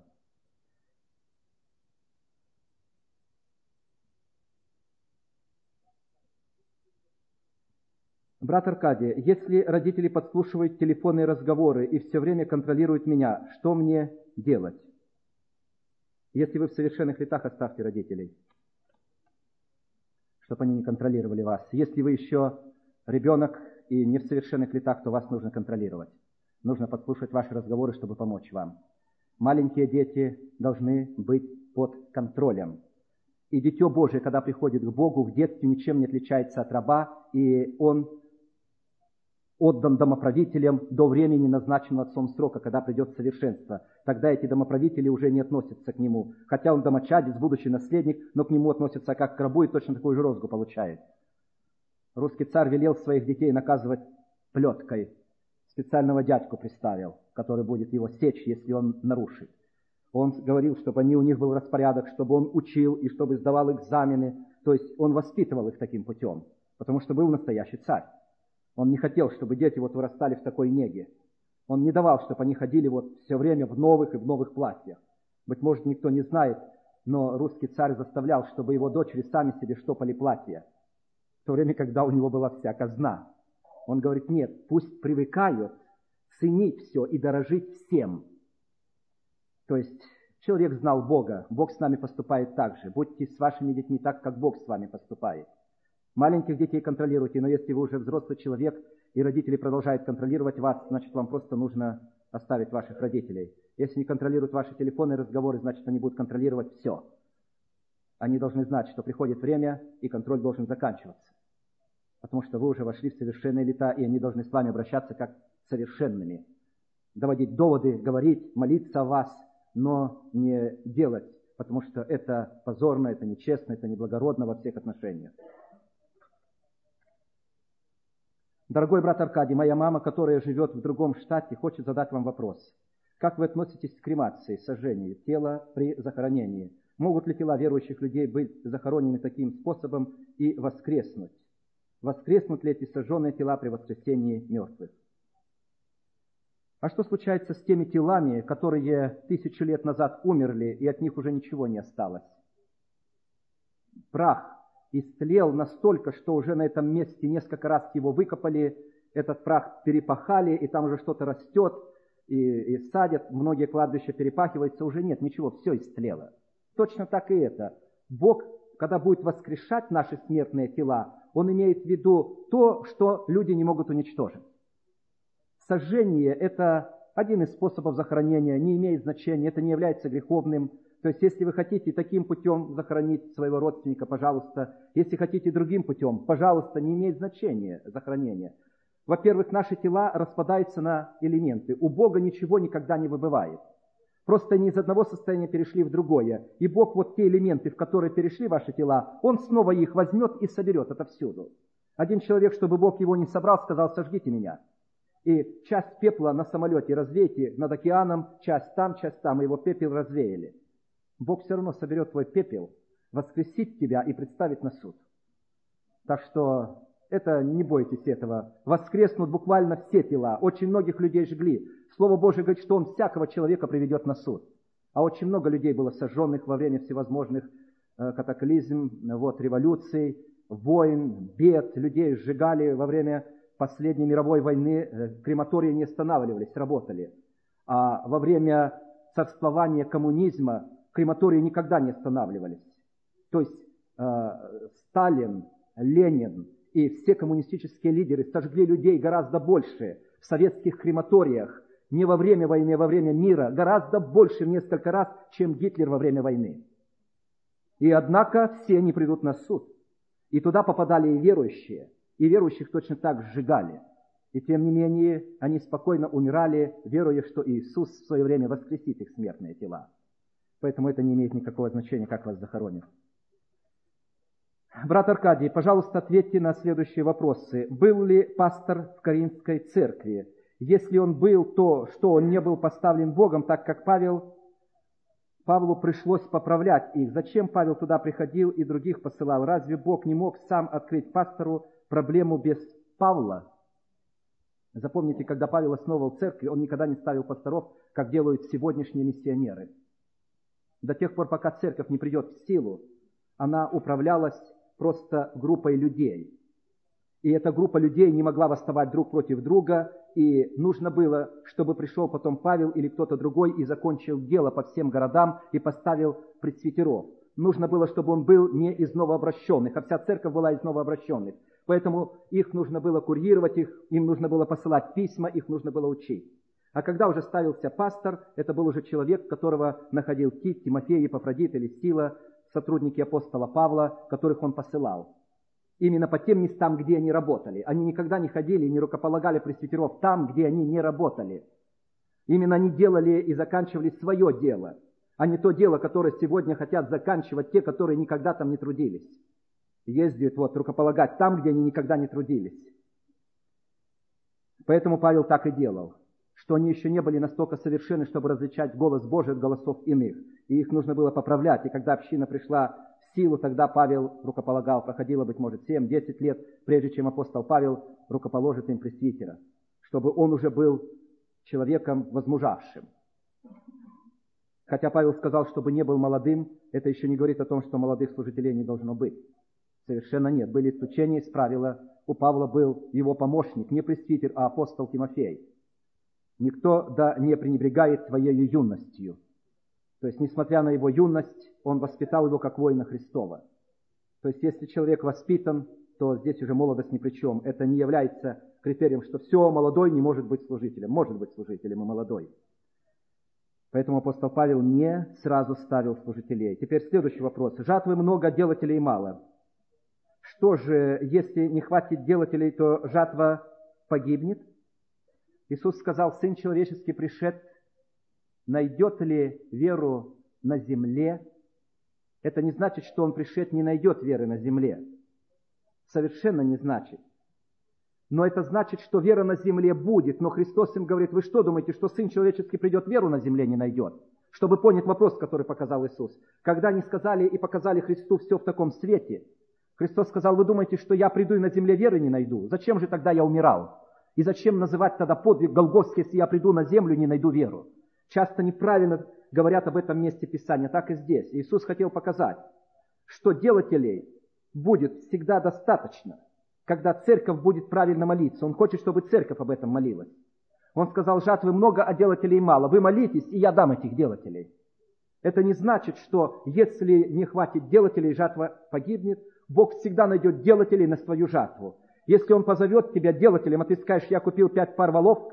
Брат Аркадий, если родители подслушивают телефонные разговоры и все время контролируют меня, что мне делать? Если вы в совершенных летах, оставьте родителей, чтобы они не контролировали вас. Если вы еще ребенок и не в совершенных летах, то вас нужно контролировать. Нужно подслушать ваши разговоры, чтобы помочь вам. Маленькие дети должны быть под контролем. И дитё Божие, когда приходит к Богу, в детстве ничем не отличается от раба, и он отдан домоправителям до времени, назначенного отцом срока, когда придет совершенство. Тогда эти домоправители уже не относятся к нему. Хотя он домочадец, будущий наследник, но к нему относятся как к рабу и точно такую же розгу получает. Русский царь велел своих детей наказывать плеткой. Специального дядьку приставил, который будет его сечь, если он нарушит. Он говорил, чтобы у них был распорядок, чтобы он учил и чтобы сдавал экзамены. То есть он воспитывал их таким путем, потому что был настоящий царь. Он не хотел, чтобы дети вырастали в такой неге. Он не давал, чтобы они ходили все время в новых и в новых платьях. Быть может, никто не знает, но русский царь заставлял, чтобы его дочери сами себе штопали платья, в то время, когда у него была вся казна. Он говорит, нет, пусть привыкают ценить все и дорожить всем. То есть человек знал Бога, Бог с нами поступает так же. Будьте с вашими детьми так, как Бог с вами поступает. Маленьких детей контролируйте, но если вы уже взрослый человек, и родители продолжают контролировать вас, значит, вам просто нужно оставить ваших родителей. Если не контролируют ваши телефонные разговоры, значит, они будут контролировать все. Они должны знать, что приходит время, и контроль должен заканчиваться. Потому что вы уже вошли в совершенные лета, и они должны с вами обращаться как совершенными. Доводить доводы, говорить, молиться о вас, но не делать, потому что это позорно, это нечестно, это неблагородно во всех отношениях. Дорогой брат Аркадий, моя мама, которая живет в другом штате, хочет задать вам вопрос. Как вы относитесь к кремации, сожжению тела при захоронении? Могут ли тела верующих людей быть захоронены таким способом и воскреснуть? Воскреснут ли эти сожженные тела при воскресении мертвых? А что случается с теми телами, которые 1000 лет назад умерли, и от них уже ничего не осталось? Прах истлел настолько, что уже на этом месте несколько раз его выкопали, этот прах перепахали, и там уже что-то растет, и садят, многие кладбища перепахиваются, уже нет ничего, все истлело. Точно так и это. Бог, когда будет воскрешать наши смертные тела, Он имеет в виду то, что люди не могут уничтожить. Сожжение – это один из способов захоронения, не имеет значения, это не является греховным. То есть, если вы хотите таким путем захоронить своего родственника, пожалуйста. Если хотите другим путем, пожалуйста, не имеет значения захоронение. Во-первых, наши тела распадаются на элементы. У Бога ничего никогда не выбывает. Просто они из одного состояния перешли в другое. И Бог вот те элементы, в которые перешли ваши тела, Он снова их возьмет и соберет отовсюду. Один человек, чтобы Бог его не собрал, сказал, сожгите меня. И часть пепла на самолете развейте над океаном, часть там, и его пепел развеяли. Бог все равно соберет твой пепел, воскресит тебя и представит на суд. Так что это не бойтесь этого. Воскреснут буквально все тела. Очень многих людей жгли. Слово Божие говорит, что Он всякого человека приведет на суд. А очень много людей было сожженных во время всевозможных катаклизм, революций, войн, бед. Людей сжигали во время последней мировой войны. Крематории не останавливались, работали. А во время царствования коммунизма крематории никогда не останавливались. То есть Сталин, Ленин и все коммунистические лидеры сожгли людей гораздо больше в советских крематориях, не во время войны, а во время мира, гораздо больше в несколько раз, чем Гитлер во время войны. И однако все они придут на суд. И туда попадали и верующих точно так сжигали. И тем не менее они спокойно умирали, веруя, что Иисус в свое время воскресит их смертные тела. Поэтому это не имеет никакого значения, как вас захоронят. Брат Аркадий, пожалуйста, ответьте на следующие вопросы. Был ли пастор в Коринфской церкви? Если он был, то что он не был поставлен Богом, так как Павлу пришлось поправлять их? Зачем Павел туда приходил и других посылал? Разве Бог не мог сам открыть пастору проблему без Павла? Запомните, когда Павел основывал церкви, он никогда не ставил пасторов, как делают сегодняшние миссионеры. До тех пор, пока церковь не придет в силу, она управлялась просто группой людей. И эта группа людей не могла восставать друг против друга, и нужно было, чтобы пришел потом Павел или кто-то другой и закончил дело по всем городам и поставил пресвитеров. Нужно было, чтобы он был не из новообращенных, а вся церковь была из новообращенных. Поэтому их нужно было курировать, им нужно было посылать письма, их нужно было учить. А когда уже ставился пастор, это был уже человек, которого находил Тит, Тимофей, Епафродит или Сила, сотрудники апостола Павла, которых он посылал. Именно по тем местам, где они работали. Они никогда не ходили и не рукополагали пресвитеров там, где они не работали. Именно они делали и заканчивали свое дело, а не то дело, которое сегодня хотят заканчивать те, которые никогда там не трудились. Ездят рукополагать там, где они никогда не трудились. Поэтому Павел так и делал, что они еще не были настолько совершенны, чтобы различать голос Божий от голосов иных. И их нужно было поправлять. И когда община пришла в силу, тогда Павел рукополагал. Проходило, быть может, 7-10 лет, прежде чем апостол Павел рукоположит им пресвитера, чтобы он уже был человеком возмужавшим. Хотя Павел сказал, чтобы не был молодым, это еще не говорит о том, что молодых служителей не должно быть. Совершенно нет. Были исключения из правила. У Павла был его помощник, не пресвитер, а апостол Тимофей. Никто не пренебрегает твоей юностью. То есть, несмотря на его юность, он воспитал его как воина Христова. То есть, если человек воспитан, то здесь уже молодость ни при чем. Это не является критерием, что все, молодой не может быть служителем. Может быть служителем и молодой. Поэтому апостол Павел не сразу ставил служителей. Теперь следующий вопрос. Жатвы много, делателей мало. Что же, если не хватит делателей, то жатва погибнет? Иисус сказал, Сын Человеческий пришед, найдет ли веру на земле? Это не значит, что Он пришед, не найдет веры на земле. Совершенно не значит. Но это значит, что вера на земле будет. Но Христос им говорит, вы что думаете, что Сын Человеческий придет, веру на земле не найдет? Чтобы понять вопрос, который показал Иисус. Когда они сказали и показали Христу все в таком свете, Христос сказал, вы думаете, что я приду и на земле веры не найду? Зачем же тогда я умирал? И зачем называть тогда подвиг Голгофский, если я приду на землю и не найду веру? Часто неправильно говорят об этом месте Писания, так и здесь. Иисус хотел показать, что делателей будет всегда достаточно, когда церковь будет правильно молиться. Он хочет, чтобы церковь об этом молилась. Он сказал, жатвы много, а делателей мало. Вы молитесь, и я дам этих делателей. Это не значит, что если не хватит делателей, жатва погибнет. Бог всегда найдет делателей на свою жатву. Если Он позовет тебя делателем, а ты скажешь, я купил 5 пар валов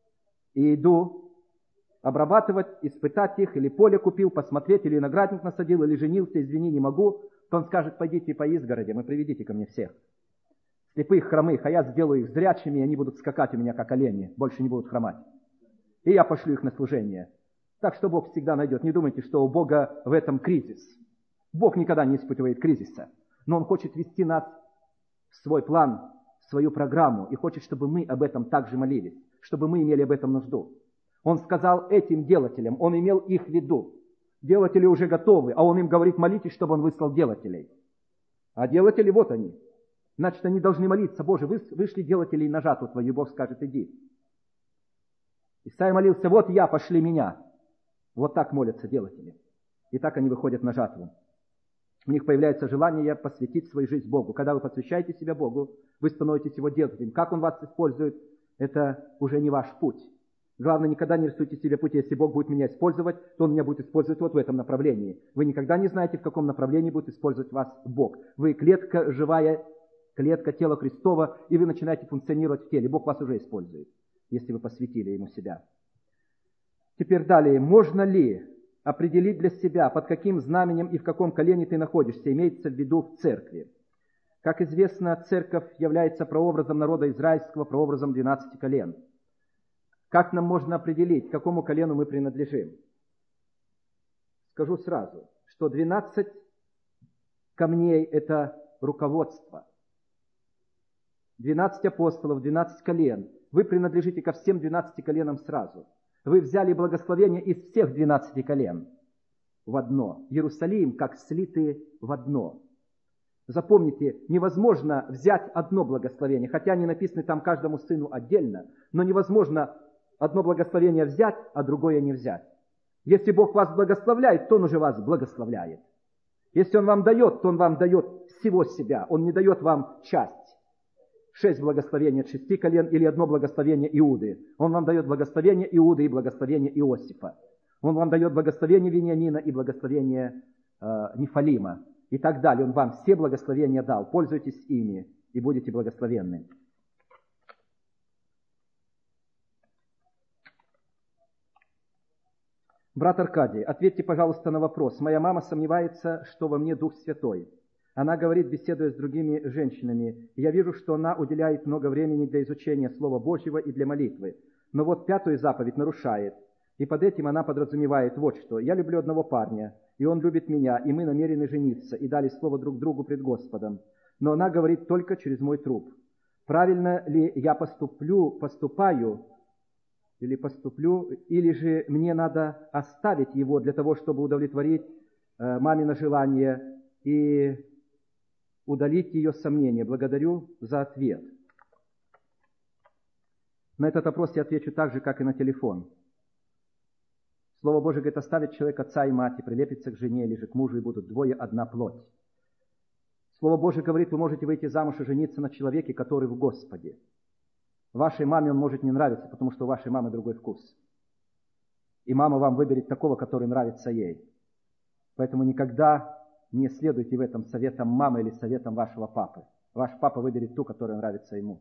и иду обрабатывать, испытать их, или поле купил, посмотреть, или виноградник насадил, или женился, извини, не могу, то он скажет, пойдите по изгородям и приведите ко мне всех. Слепых, хромых, а я сделаю их зрячими, и они будут скакать у меня, как олени, больше не будут хромать. И я пошлю их на служение. Так что Бог всегда найдет. Не думайте, что у Бога в этом кризис. Бог никогда не испытывает кризиса. Но Он хочет вести нас в свой план, в свою программу, и хочет, чтобы мы об этом также молились, чтобы мы имели об этом нужду. Он сказал этим делателям, Он имел их в виду. Делатели уже готовы, а Он им говорит, молитесь, чтобы Он выслал делателей. А делатели, вот они. Значит, они должны молиться, Боже, вышли делателей на жатву Твою, Бог скажет, иди. Исайя молился, вот я, пошли меня. Вот так молятся делатели. И так они выходят на жатву. У них появляется желание посвятить свою жизнь Богу. Когда вы посвящаете себя Богу, вы становитесь Его делателем. Как Он вас использует, это уже не ваш путь. Главное, никогда не рисуйте себе путь. Если Бог будет меня использовать, то Он меня будет использовать вот в этом направлении. Вы никогда не знаете, в каком направлении будет использовать вас Бог. Вы клетка, живая клетка тела Христова, и вы начинаете функционировать в теле. Бог вас уже использует, если вы посвятили Ему себя. Теперь далее. Можно ли определить для себя, под каким знаменем и в каком колене ты находишься, имеется в виду в церкви? Как известно, церковь является прообразом народа израильского, прообразом 12 колен. Как нам можно определить, к какому колену мы принадлежим? Скажу сразу, что 12 камней – это руководство. 12 апостолов, 12 колен. Вы принадлежите ко всем 12 коленам сразу. Вы взяли благословение из всех 12 колен в одно. Иерусалим, как слитые в одно. Запомните, невозможно взять одно благословение, хотя они написаны там каждому сыну отдельно, но невозможно одно благословение взять, а другое не взять. Если Бог вас благословляет, то Он уже вас благословляет. Если Он вам дает, то Он вам дает всего себя. Он не дает вам часть. 6 благословений от 6 колен или одно благословение Иуды. Он вам дает благословение Иуды и благословение Иосифа. Он вам дает благословение Вениамина и благословение Нефалима. И так далее. Он вам все благословения дал. Пользуйтесь ими и будете благословенны. Брат Аркадий, ответьте, пожалуйста, на вопрос. Моя мама сомневается, что во мне Дух Святой. Она говорит, беседуя с другими женщинами, я вижу, что она уделяет много времени для изучения Слова Божьего и для молитвы. Но вот 5-ю заповедь нарушает. И под этим она подразумевает вот что. Я люблю одного парня, и он любит меня, и мы намерены жениться, и дали слово друг другу пред Господом. Но она говорит только через мой труп. Правильно ли я поступлю, или же мне надо оставить его для того, чтобы удовлетворить мамино желание и удалить ее сомнения? Благодарю за ответ. На этот вопрос я отвечу так же, как и на телефон. Слово Божие говорит, оставит человек отца и мать, и прилепится к жене или же к мужу, и будут двое одна плоть. Слово Божие говорит, вы можете выйти замуж и жениться на человеке, который в Господе. Вашей маме он может не нравиться, потому что у вашей мамы другой вкус. И мама вам выберет такого, который нравится ей. Поэтому никогда не следуйте в этом советам мамы или советам вашего папы. Ваш папа выберет ту, которая нравится ему.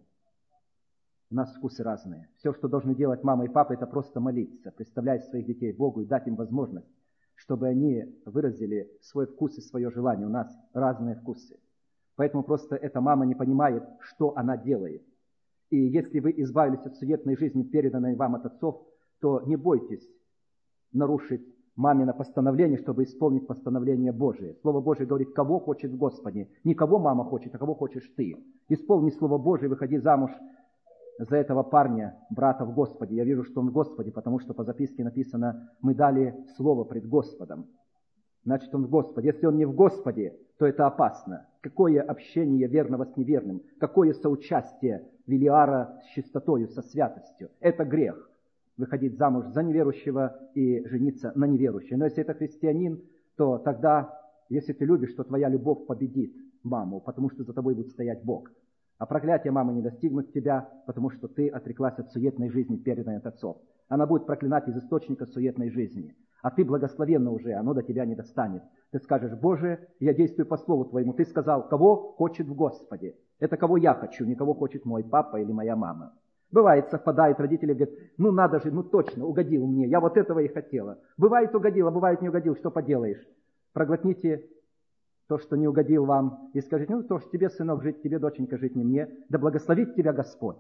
У нас вкусы разные. Все, что должны делать мама и папа, это просто молиться, представлять своих детей Богу и дать им возможность, чтобы они выразили свой вкус и свое желание. У нас разные вкусы. Поэтому просто эта мама не понимает, что она делает. И если вы избавились от суетной жизни, переданной вам от отцов, то не бойтесь нарушить мамино постановление, чтобы исполнить постановление Божие. Слово Божие говорит, кого хочет Господи. Не кого мама хочет, а кого хочешь ты. Исполни Слово Божие, выходи замуж за этого парня, брата в Господе. Я вижу, что он в Господе, потому что по записке написано, мы дали Слово пред Господом. Значит, он в Господе. Если он не в Господе, то это опасно. Какое общение верного с неверным? Какое соучастие Велиара с чистотою, со святостью? Это грех. Выходить замуж за неверующего и жениться на неверующей. Но если это христианин, то тогда, если ты любишь, то твоя любовь победит маму, потому что за тобой будет стоять Бог. А проклятие мамы не достигнут тебя, потому что ты отреклась от суетной жизни, переданной от отцов. Она будет проклинать из источника суетной жизни. А ты благословенна уже, оно до тебя не достанет. Ты скажешь, Боже, я действую по слову Твоему. Ты сказал, кого хочет в Господе. Это кого я хочу, не кого хочет мой папа или моя мама. Бывает, совпадает, родители говорят, ну надо же, ну точно, угодил мне, я вот этого и хотела. Бывает угодил, а бывает не угодил, что поделаешь? Проглотните то, что не угодил вам, и скажите, ну то, что тебе, сынок, жить, тебе, доченька, жить не мне, да благословит тебя Господь.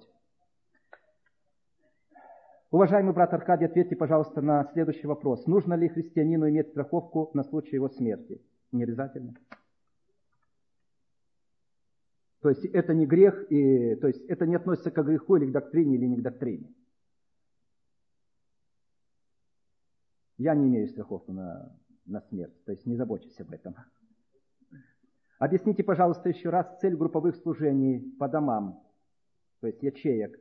Уважаемый брат Аркадий, ответьте, пожалуйста, на следующий вопрос. Нужно ли христианину иметь страховку на случай его смерти? Не обязательно. То есть это не грех, то есть это не относится к греху или к доктрине, или не к доктрине. Я не имею страховку на смерть, то есть не забочусь об этом. Объясните, пожалуйста, еще раз цель групповых служений по домам, то есть ячеек.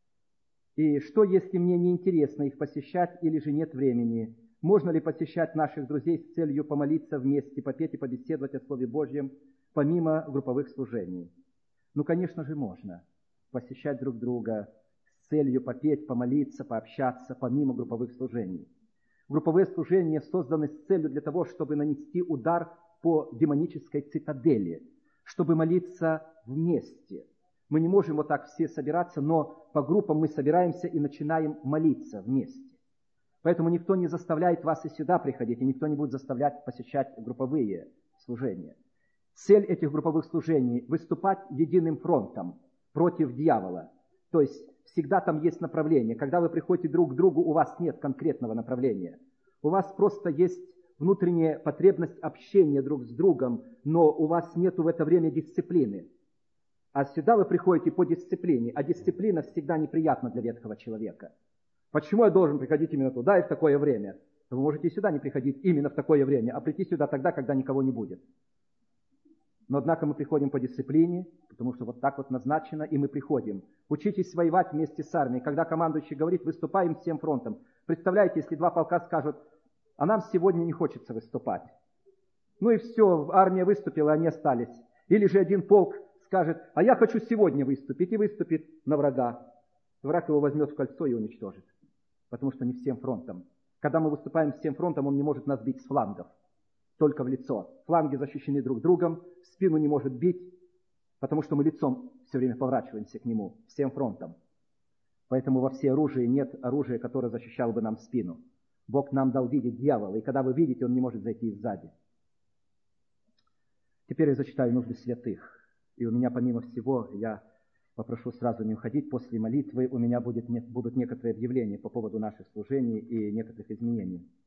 И что, если мне неинтересно их посещать или же нет времени? Можно ли посещать наших друзей с целью помолиться вместе, попеть и побеседовать о Слове Божьем, помимо групповых служений? Ну, конечно же, можно посещать друг друга с целью попеть, помолиться, пообщаться, помимо групповых служений. Групповые служения созданы с целью для того, чтобы нанести удар по демонической цитадели, чтобы молиться вместе. Мы не можем вот так все собираться, но по группам мы собираемся и начинаем молиться вместе. Поэтому никто не заставляет вас и сюда приходить, и никто не будет заставлять посещать групповые служения. Цель этих групповых служений – выступать единым фронтом против дьявола. То есть всегда там есть направление. Когда вы приходите друг к другу, у вас нет конкретного направления. У вас просто есть внутренняя потребность общения друг с другом, но у вас нет в это время дисциплины. А сюда вы приходите по дисциплине, а дисциплина всегда неприятна для ветхого человека. Почему я должен приходить именно туда и в такое время? Вы можете сюда не приходить именно в такое время, а прийти сюда тогда, когда никого не будет. Но, однако, мы приходим по дисциплине, потому что вот так вот назначено, и мы приходим. Учитесь воевать вместе с армией. Когда командующий говорит, выступаем всем фронтом. Представляете, если два полка скажут, а нам сегодня не хочется выступать. Ну и все, армия выступила, они остались. Или же один полк скажет, а я хочу сегодня выступить, и выступит на врага. Враг его возьмет в кольцо и уничтожит, потому что не всем фронтом. Когда мы выступаем всем фронтом, он не может нас бить с флангов, только в лицо. Фланги защищены друг другом, в спину не может бить, потому что мы лицом все время поворачиваемся к нему, всем фронтом. Поэтому во всеоружии нет оружия, которое защищало бы нам спину. Бог нам дал видеть дьявола, и когда вы видите, он не может зайти сзади. Теперь я зачитаю нужды святых. И у меня, помимо всего, я попрошу сразу не уходить. После молитвы у меня будут некоторые объявления по поводу наших служений и некоторых изменений.